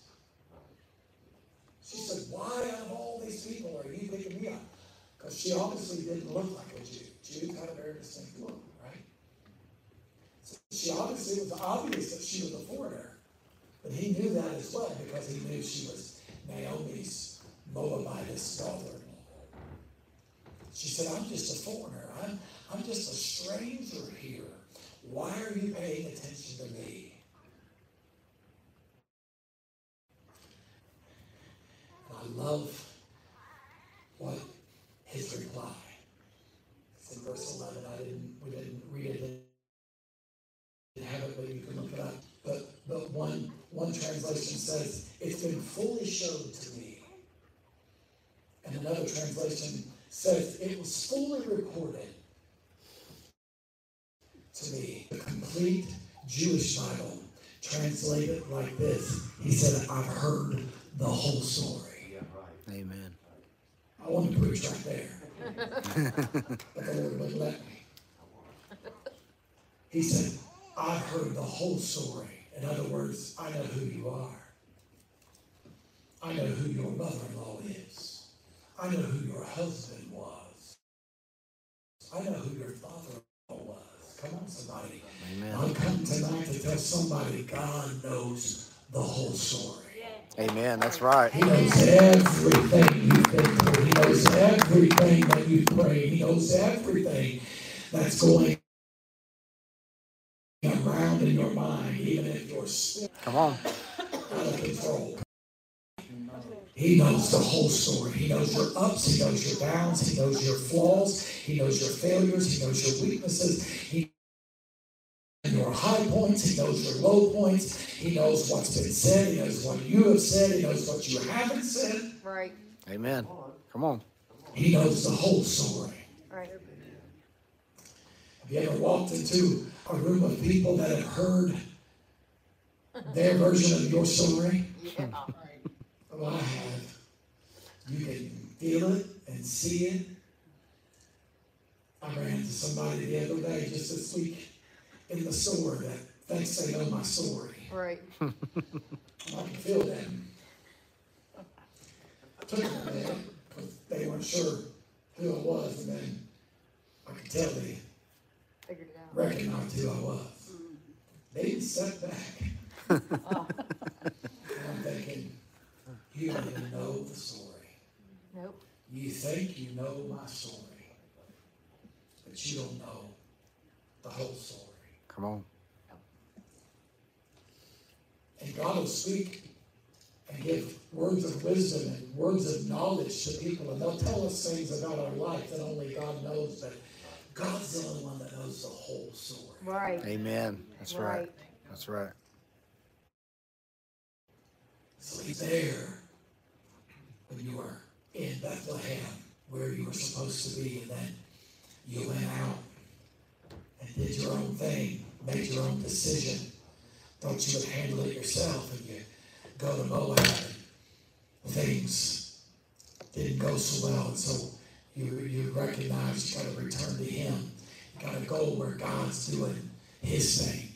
She said, why out of all these people are you picking me up? Because she obviously didn't look like a Jew. Jews had a very distinct look, right? So it was obvious that she was a foreigner. But he knew that as well because he knew she was Naomi's Moabitess daughter. She said, I'm just a foreigner. I'm just a stranger here. Why are you paying attention to me? And I love what his reply. It's in verse 11. We didn't read it. Didn't have it, but you can look it up. But one translation says, it's been fully showed to me. And another translation says, it was fully reported to me. The complete Jewish Bible translated like this. He said, I've heard the whole story. Amen. I want to preach right there. But the Lord wouldn't let me. He said, I've heard the whole story. In other words, I know who you are. I know who your mother-in-law is. I know who your husband was. I know who your father-in-law was. Come on, somebody. Amen. I've come tonight to tell somebody God knows the whole story. Amen. That's right. He knows everything you've been through. He knows everything that you prayed. He knows everything that's going around in your mind, even if you're still Come on. out of control. He knows the whole story. He knows your ups. He knows your downs. He knows your flaws. He knows your failures. He knows your weaknesses. He knows your high points. He knows your low points. He knows what's been said. He knows what you have said. He knows what you haven't said. Right. Amen. Come on. He knows the whole story. Right. Have you ever walked into a room of people that have heard their version of your story? Yeah. Well, I have. You can feel it and see it. I ran into somebody the other day, just this week, in the store that thinks they know my story. Right. I can feel them. I took them a minute because they weren't sure who I was, and then I could tell they Figured it out. recognized who I was. They didn't step back. Oh. And I'm thinking, you don't even know the story. Nope. You think you know my story, but you don't know the whole story. Come on. And God will speak and give words of wisdom and words of knowledge to people, and they'll tell us things about our life that only God knows, but God's the only one that knows the whole story. Right. Amen. That's right. That's right. So He's there when you were in Bethlehem, where you were supposed to be, and then you went out and did your own thing, made your own decision. Thought you would handle it yourself, and you go to Moab, and things didn't go so well, and so you recognize you got to return to Him. You got to go where God's doing His thing.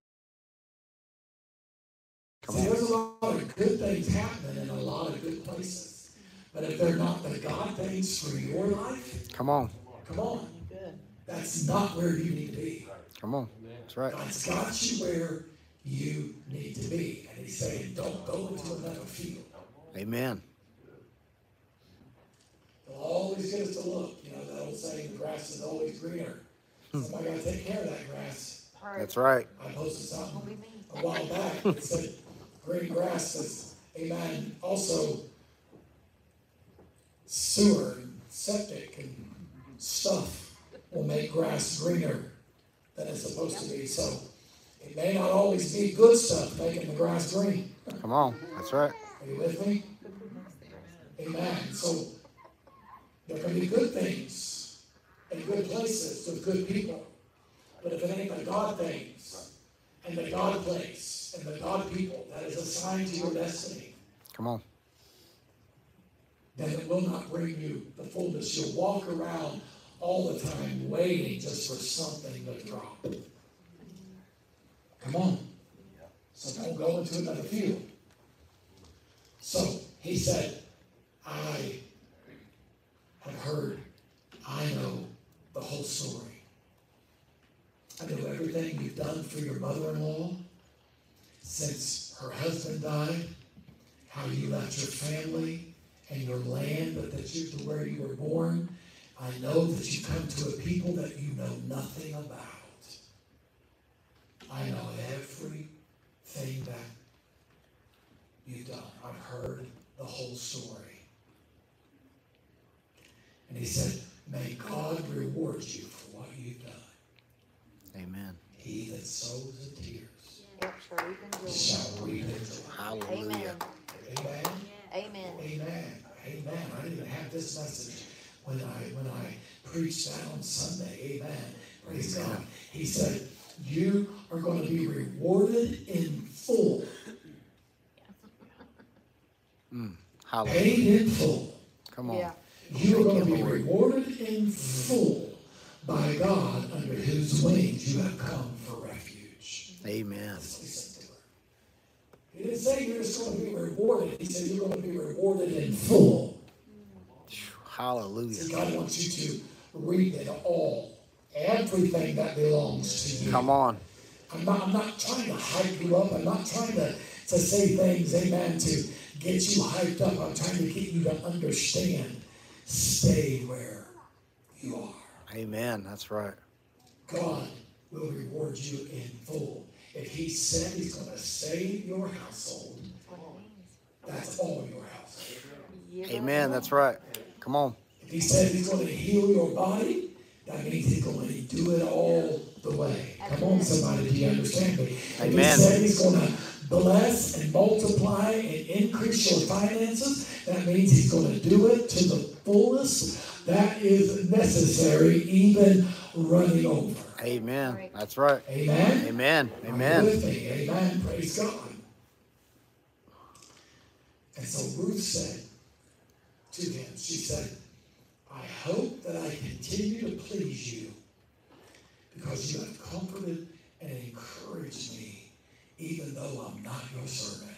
See, there's a lot of good things happening in a lot of good places, but if they're not the God things for your life, Come on. that's not where you need to be. Come on. That's right. God's got you where you need to be. And He's saying, don't go into another field. Amen. He'll always get us to look. You know, that old saying, the grass is always greener. Somebody got to take care of that grass. That's right. I posted something a while back that said, green grass says, amen. Also, sewer and septic and stuff will make grass greener than it's supposed to be. So it may not always be good stuff making the grass green. Come on. That's right. Are you with me? Amen. So there can be good things in good places with good people. But if it ain't the God things and the God place and the God people that is assigned to your destiny, Come on. then it will not bring you the fullness. You'll walk around all the time waiting just for something to drop. Come on. So don't go into another field. So he said, I have heard, I know the whole story. I know everything you've done for your mother-in-law since her husband died, how you left your family and your land, but that you to where you were born. I know that you come to a people that you know nothing about. I know everything that you've done. I've heard the whole story. And he said, may God reward you for what you've done. Amen. He that sows in tears Yep, shall reap in joy. Hallelujah. Amen. Amen. Amen. Amen. I didn't even have this message when I preached that on Sunday. Amen. Praise God. He said, you are going to be rewarded in full. Hallelujah. Paid in full. Come on. Yeah. You are going to be rewarded in full by God, under whose wings you have come for refuge. Amen. That's what he said to her. He didn't say you're just going to be rewarded. He said you're going to be rewarded in full. Hallelujah. See, God wants you to reap it all. Everything that belongs to you. Come on. I'm not trying to hype you up. I'm not trying to say things, amen, to get you hyped up. I'm trying to get you to understand. Stay where you are. Amen. That's right. God will reward you in full. If he said he's going to save your household, that's all your household. Amen. That's right. Come on. If he said he's going to heal your body, that means he's going to do it all the way. Come on, somebody, do you understand me? If he Amen. said he's going to bless and multiply and increase your finances, that means he's going to do it to the fullest that is necessary, even running over. Amen. That's right. Amen? Amen. Are you Amen. with me? Amen. Praise God. And so Ruth said to him, she said, I hope that I continue to please you because you have comforted and encouraged me even though I'm not your servant.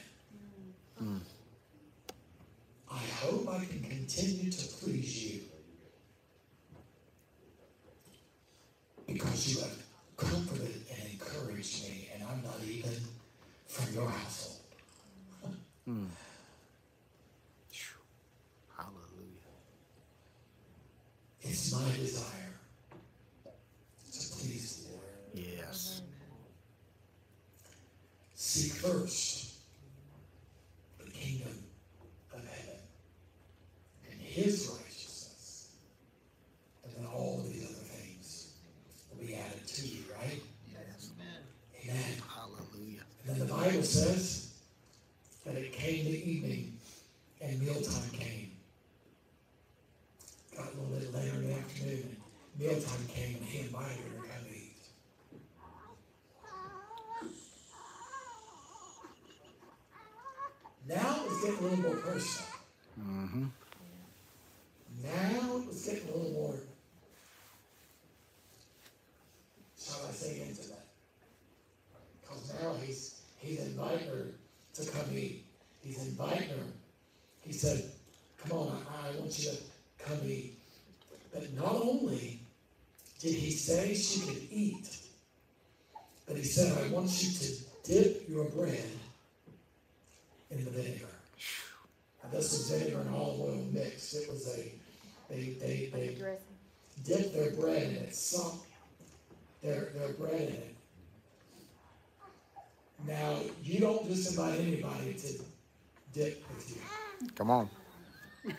I hope I can continue to please you because you have comforted and encouraged me, and I'm not even from your household. his righteousness. And then all of these other things will be added to you, right? Yes. Amen. Hallelujah. And then the Bible says that it came the evening and mealtime came. Got a little bit later in the afternoon and mealtime came and he invited her to come eat. Now it's getting a little more personal. Mm-hmm. Now it's getting a little more, shall I say, intimate. Because now he's inviting her to come eat. He's inviting her. He said, come on, I want you to come eat. But not only did he say she could eat, but he said, I want you to dip your bread in the vinegar. Now, this was vinegar and olive oil mixed. It was they Dressing. dipped their bread in it, sunk their bread in it. Now, you don't just invite anybody to dip with you. Come on. I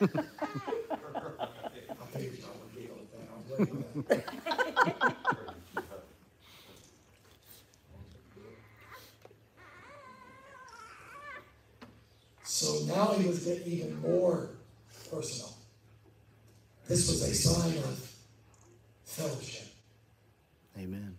figured y'all would giggle at that. I was waiting for that. So now he was getting even more personal. This was a sign of fellowship. Amen.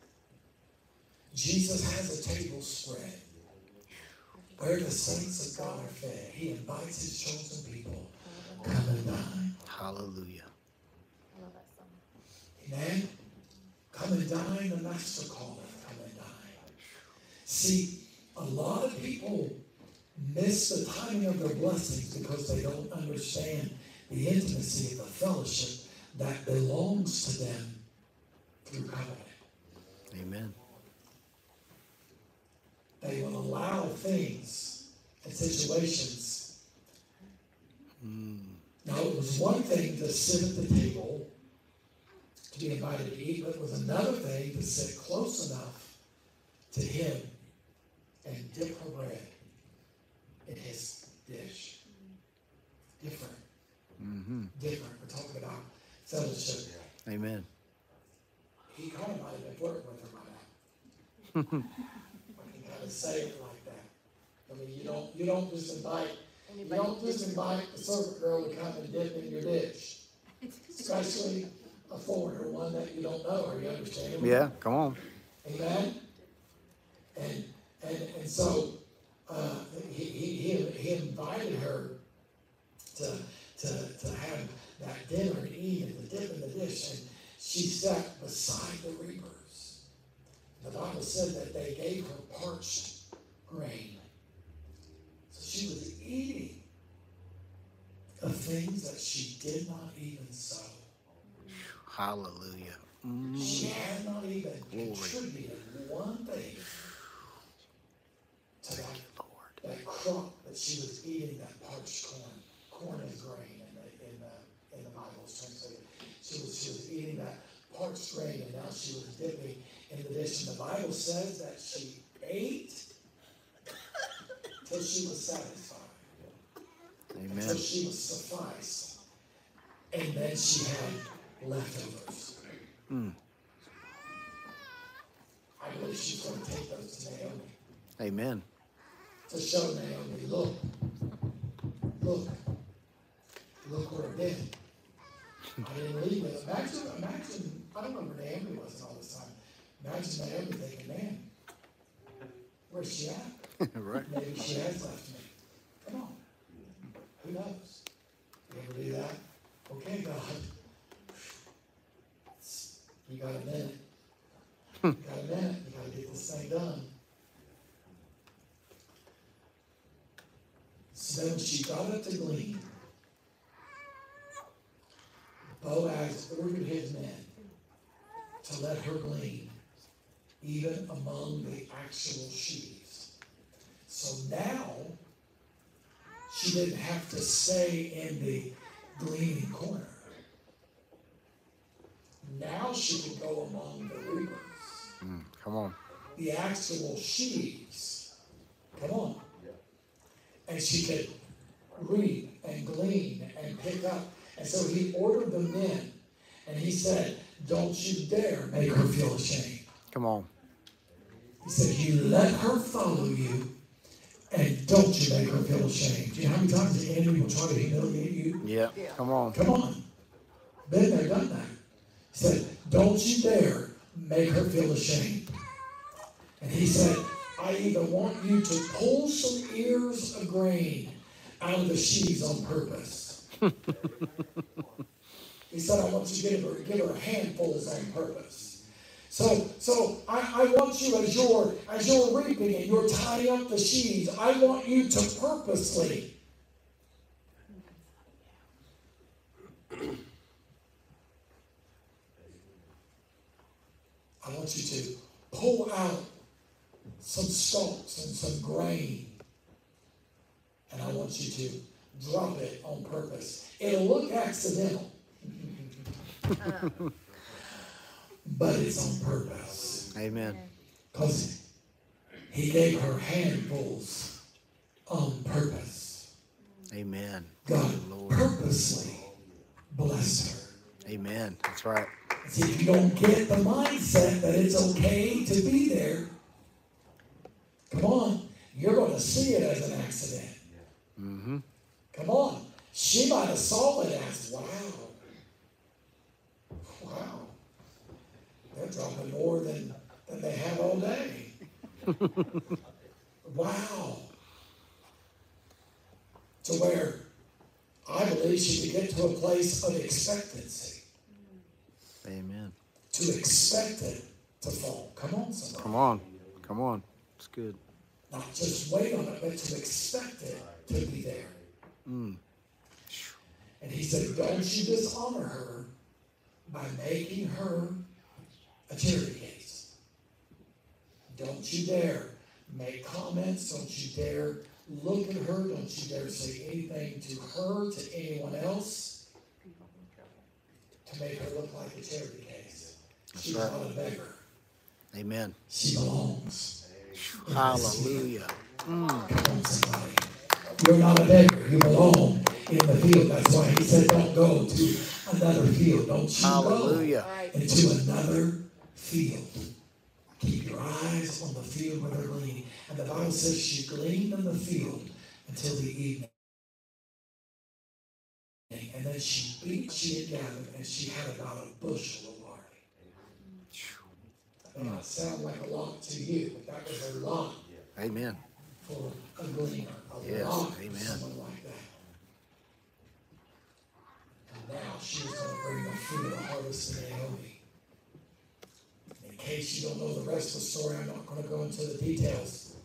Jesus has a table spread where the saints of God are fed. He invites his chosen people, come and dine. Hallelujah. I love that song. Amen? Come and dine, the master calleth, come and dine. See, a lot of people miss the timing of their blessings because they don't understand the intimacy of the fellowship that belongs to them through covenant. Amen. They will allow things and situations. Now, it was one thing to sit at the table, to be invited to eat, but it was another thing to sit close enough to him and dip her bread in his dish. Different. Mm-hmm. Different. We're talking about fellowship. Amen. He kind of might have been flirting with her by now. I can kind of say it like that. I mean, you don't just invite the servant girl to come and dip in your dish, especially a foreigner, one that you don't know. Are you understanding? Yeah, come on. Amen. And so he invited her to have that dinner and eat and to dip in the dish, and she sat beside the reapers. The Bible said that they gave her parched grain. So she was eating the things that she did not even sow. Hallelujah. She had not even Glory. contributed one thing to Thank you, Lord. that crop that she was eating, that parched corn. Corn is grain in the Bible's translated. She was eating that parched grain, and now she was dipping in the dish. And the Bible says that she ate till she was satisfied, Amen. until she was sufficed, and then she had leftovers. I believe she's going to take those to Naomi Amen. to show Naomi, look where I've been. I didn't leave it. Imagine, I don't know where Naomi was all this time. Imagine Naomi thinking, man, where's she at? Right. Maybe she has left me. Come on. Who knows? You ever do that? Okay, God. You got a minute. You got a minute. You got to get this thing done. So then when she got up to glean, Boaz ordered his men to let her glean, even among the actual sheaves. So now, she didn't have to stay in the gleaning corner. Now she could go among the reapers. Come on. The actual sheaves. Come on. And she could reap and glean and pick up. And so he ordered the men, and he said, don't you dare make her feel ashamed. Come on. He said, you let her follow you, and don't you make her feel ashamed. Do you know how many times the enemy will try to humiliate you? Yeah. Come on. Come on. Been there, done that. He said, don't you dare make her feel ashamed. And he said, I either want you to pull some ears of grain out of the sheaves on purpose. He said, I want you to give her handfuls on purpose. So I want you, as you're reaping and you're tying up the sheaves, I want you to purposely I want you to pull out some stalks and some grain, and I want you to drop it on purpose. It'll look accidental, but it's on purpose. Amen. Because he gave her handfuls on purpose. Amen. God Lord. purposely blessed her. Amen. That's right. See, if you don't get the mindset that it's okay to be there, come on, you're going to see it as an accident. Mm-hmm. Come on. She might have saw it as, wow. They're dropping more than they have all day. Wow. To where I believe she could get to a place of expectancy. Amen. To expect it to fall. Come on, somebody. Come on. Come on. It's good. Not just wait on it, but to expect it to be there. Mm. And he said, don't you dishonor her by making her a charity case. Don't you dare make comments. Don't you dare look at her. Don't you dare say anything to her, to anyone else, to make her look like a charity case. That's She's right. not a beggar. Amen. She belongs. Hallelujah. Come on, somebody. You're not a beggar. You belong in the field. That's why he said, don't go to another field. Don't you Hallelujah. go into another field. Keep your eyes on the field where they're gleaning. And the Bible says she gleaned in the field until the evening. And then she had gathered, and she had about a bushel of barley. That may not sound like a lot to you, but that was a lot Amen. for a gleaner. A Yes, lot amen. for someone like that. And now she was going to bring the fruit of the harvest to Naomi. In case you don't know the rest of the story, I'm not going to go into the details.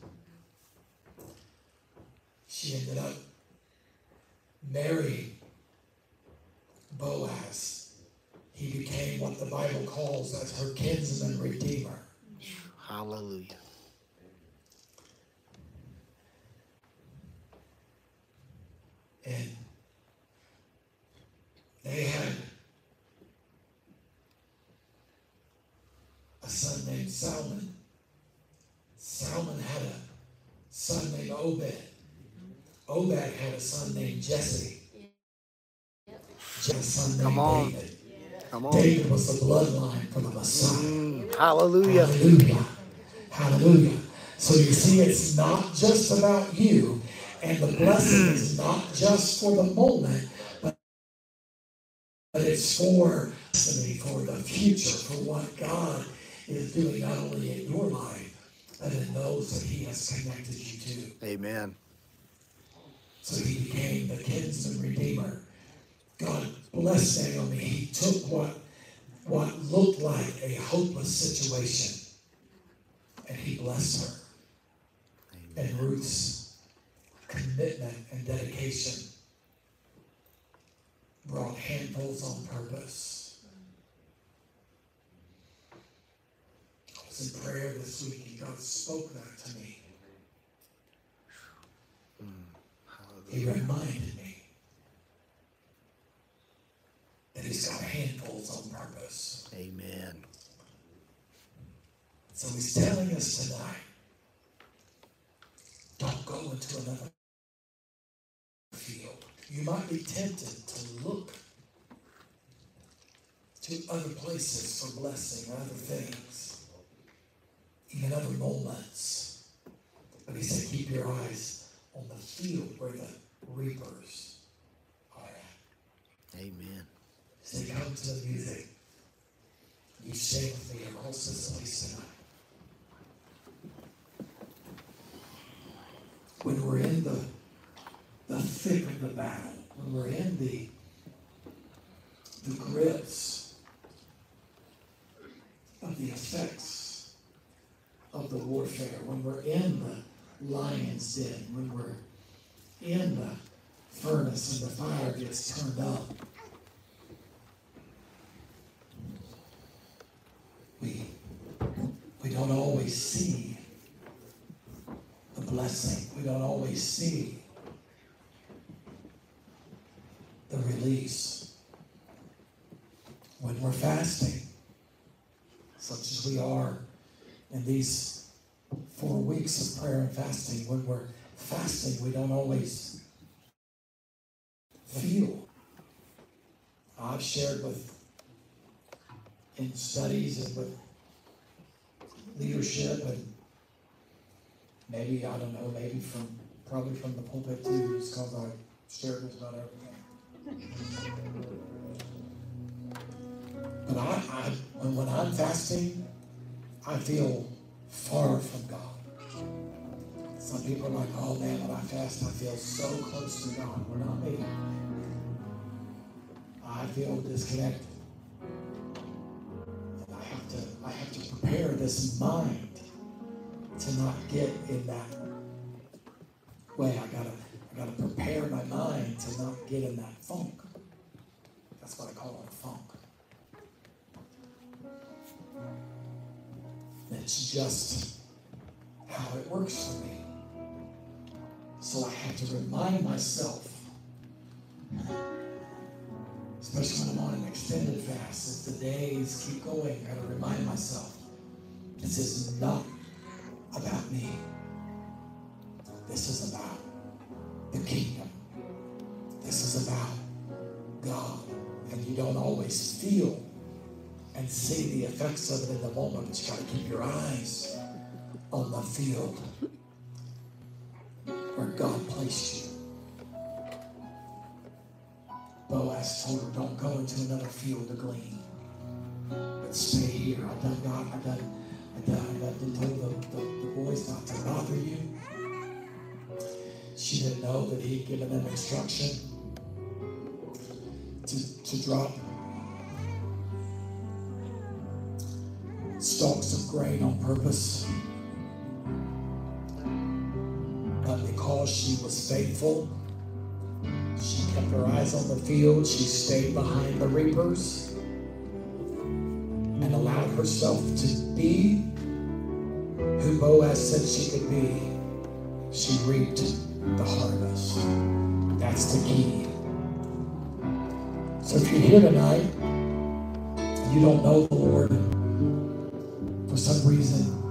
She ended up marrying Boaz. He became what the Bible calls as her kinsman redeemer. Hallelujah. And they had a son named Salmon. Salmon had a son named Obed. Obed had a son named Jesse. Jesse had a son named Come on. David. Come on. David was the bloodline for the Messiah. Hallelujah. Hallelujah. Hallelujah. So you see, it's not just about you, and the blessing is not just for the moment, but it's for destiny, for the future, for what God is doing not only in your life, but in those that he has connected you to. Amen. So he became the kinsman redeemer. God blessed Naomi. He took what looked like a hopeless situation, and he blessed her. And Ruth's commitment and dedication brought handfuls on purpose. I was in prayer this week, and God spoke that to me. He reminded me that he's got handfuls on purpose. Amen. So he's telling us tonight, don't go into another field. you might be tempted to look to other places for blessing, other things, even other moments. But he said, keep your eyes on the field where the reapers are at. Amen. As they come to the music, you stay with me across this place tonight. When we're in the thick of the battle, when we're in the grips of the effects of the warfare, when we're in the lion's den, when we're in the furnace and the fire gets turned up, we don't always see the blessing. We don't always see the release. When we're fasting, such as we are in these 4 weeks of prayer and fasting, when we're fasting, we don't always feel. I've shared in studies and with leadership, and maybe, I don't know, maybe probably from the pulpit too, just because I shared with about everything. But when I'm fasting, I feel far from God. Some people are like, oh man, when I fast, I feel so close to God. We're not me. I feel disconnected. And I have to prepare this mind to not get in that way. I gotta prepare my mind to not get in that funk. That's what I call it, a funk. It's just how it works for me. So I have to remind myself, especially when I'm on an extended fast, as the days keep going, I gotta remind myself, this is not about me. This is about the kingdom. This is about God. And you don't always feel and see the effects of it in the moment, but you got to keep your eyes on the field where God placed you. Boaz told her, don't go into another field to glean, but stay here. I told the boys not to bother you. She didn't know that he'd given them instruction to drop stalks of grain on purpose. But because she was faithful, she kept her eyes on the field. She stayed behind the reapers and allowed herself to be who Boaz said she could be. She reaped the harvest. That's the key. So if you're here tonight and you don't know the Lord, for some reason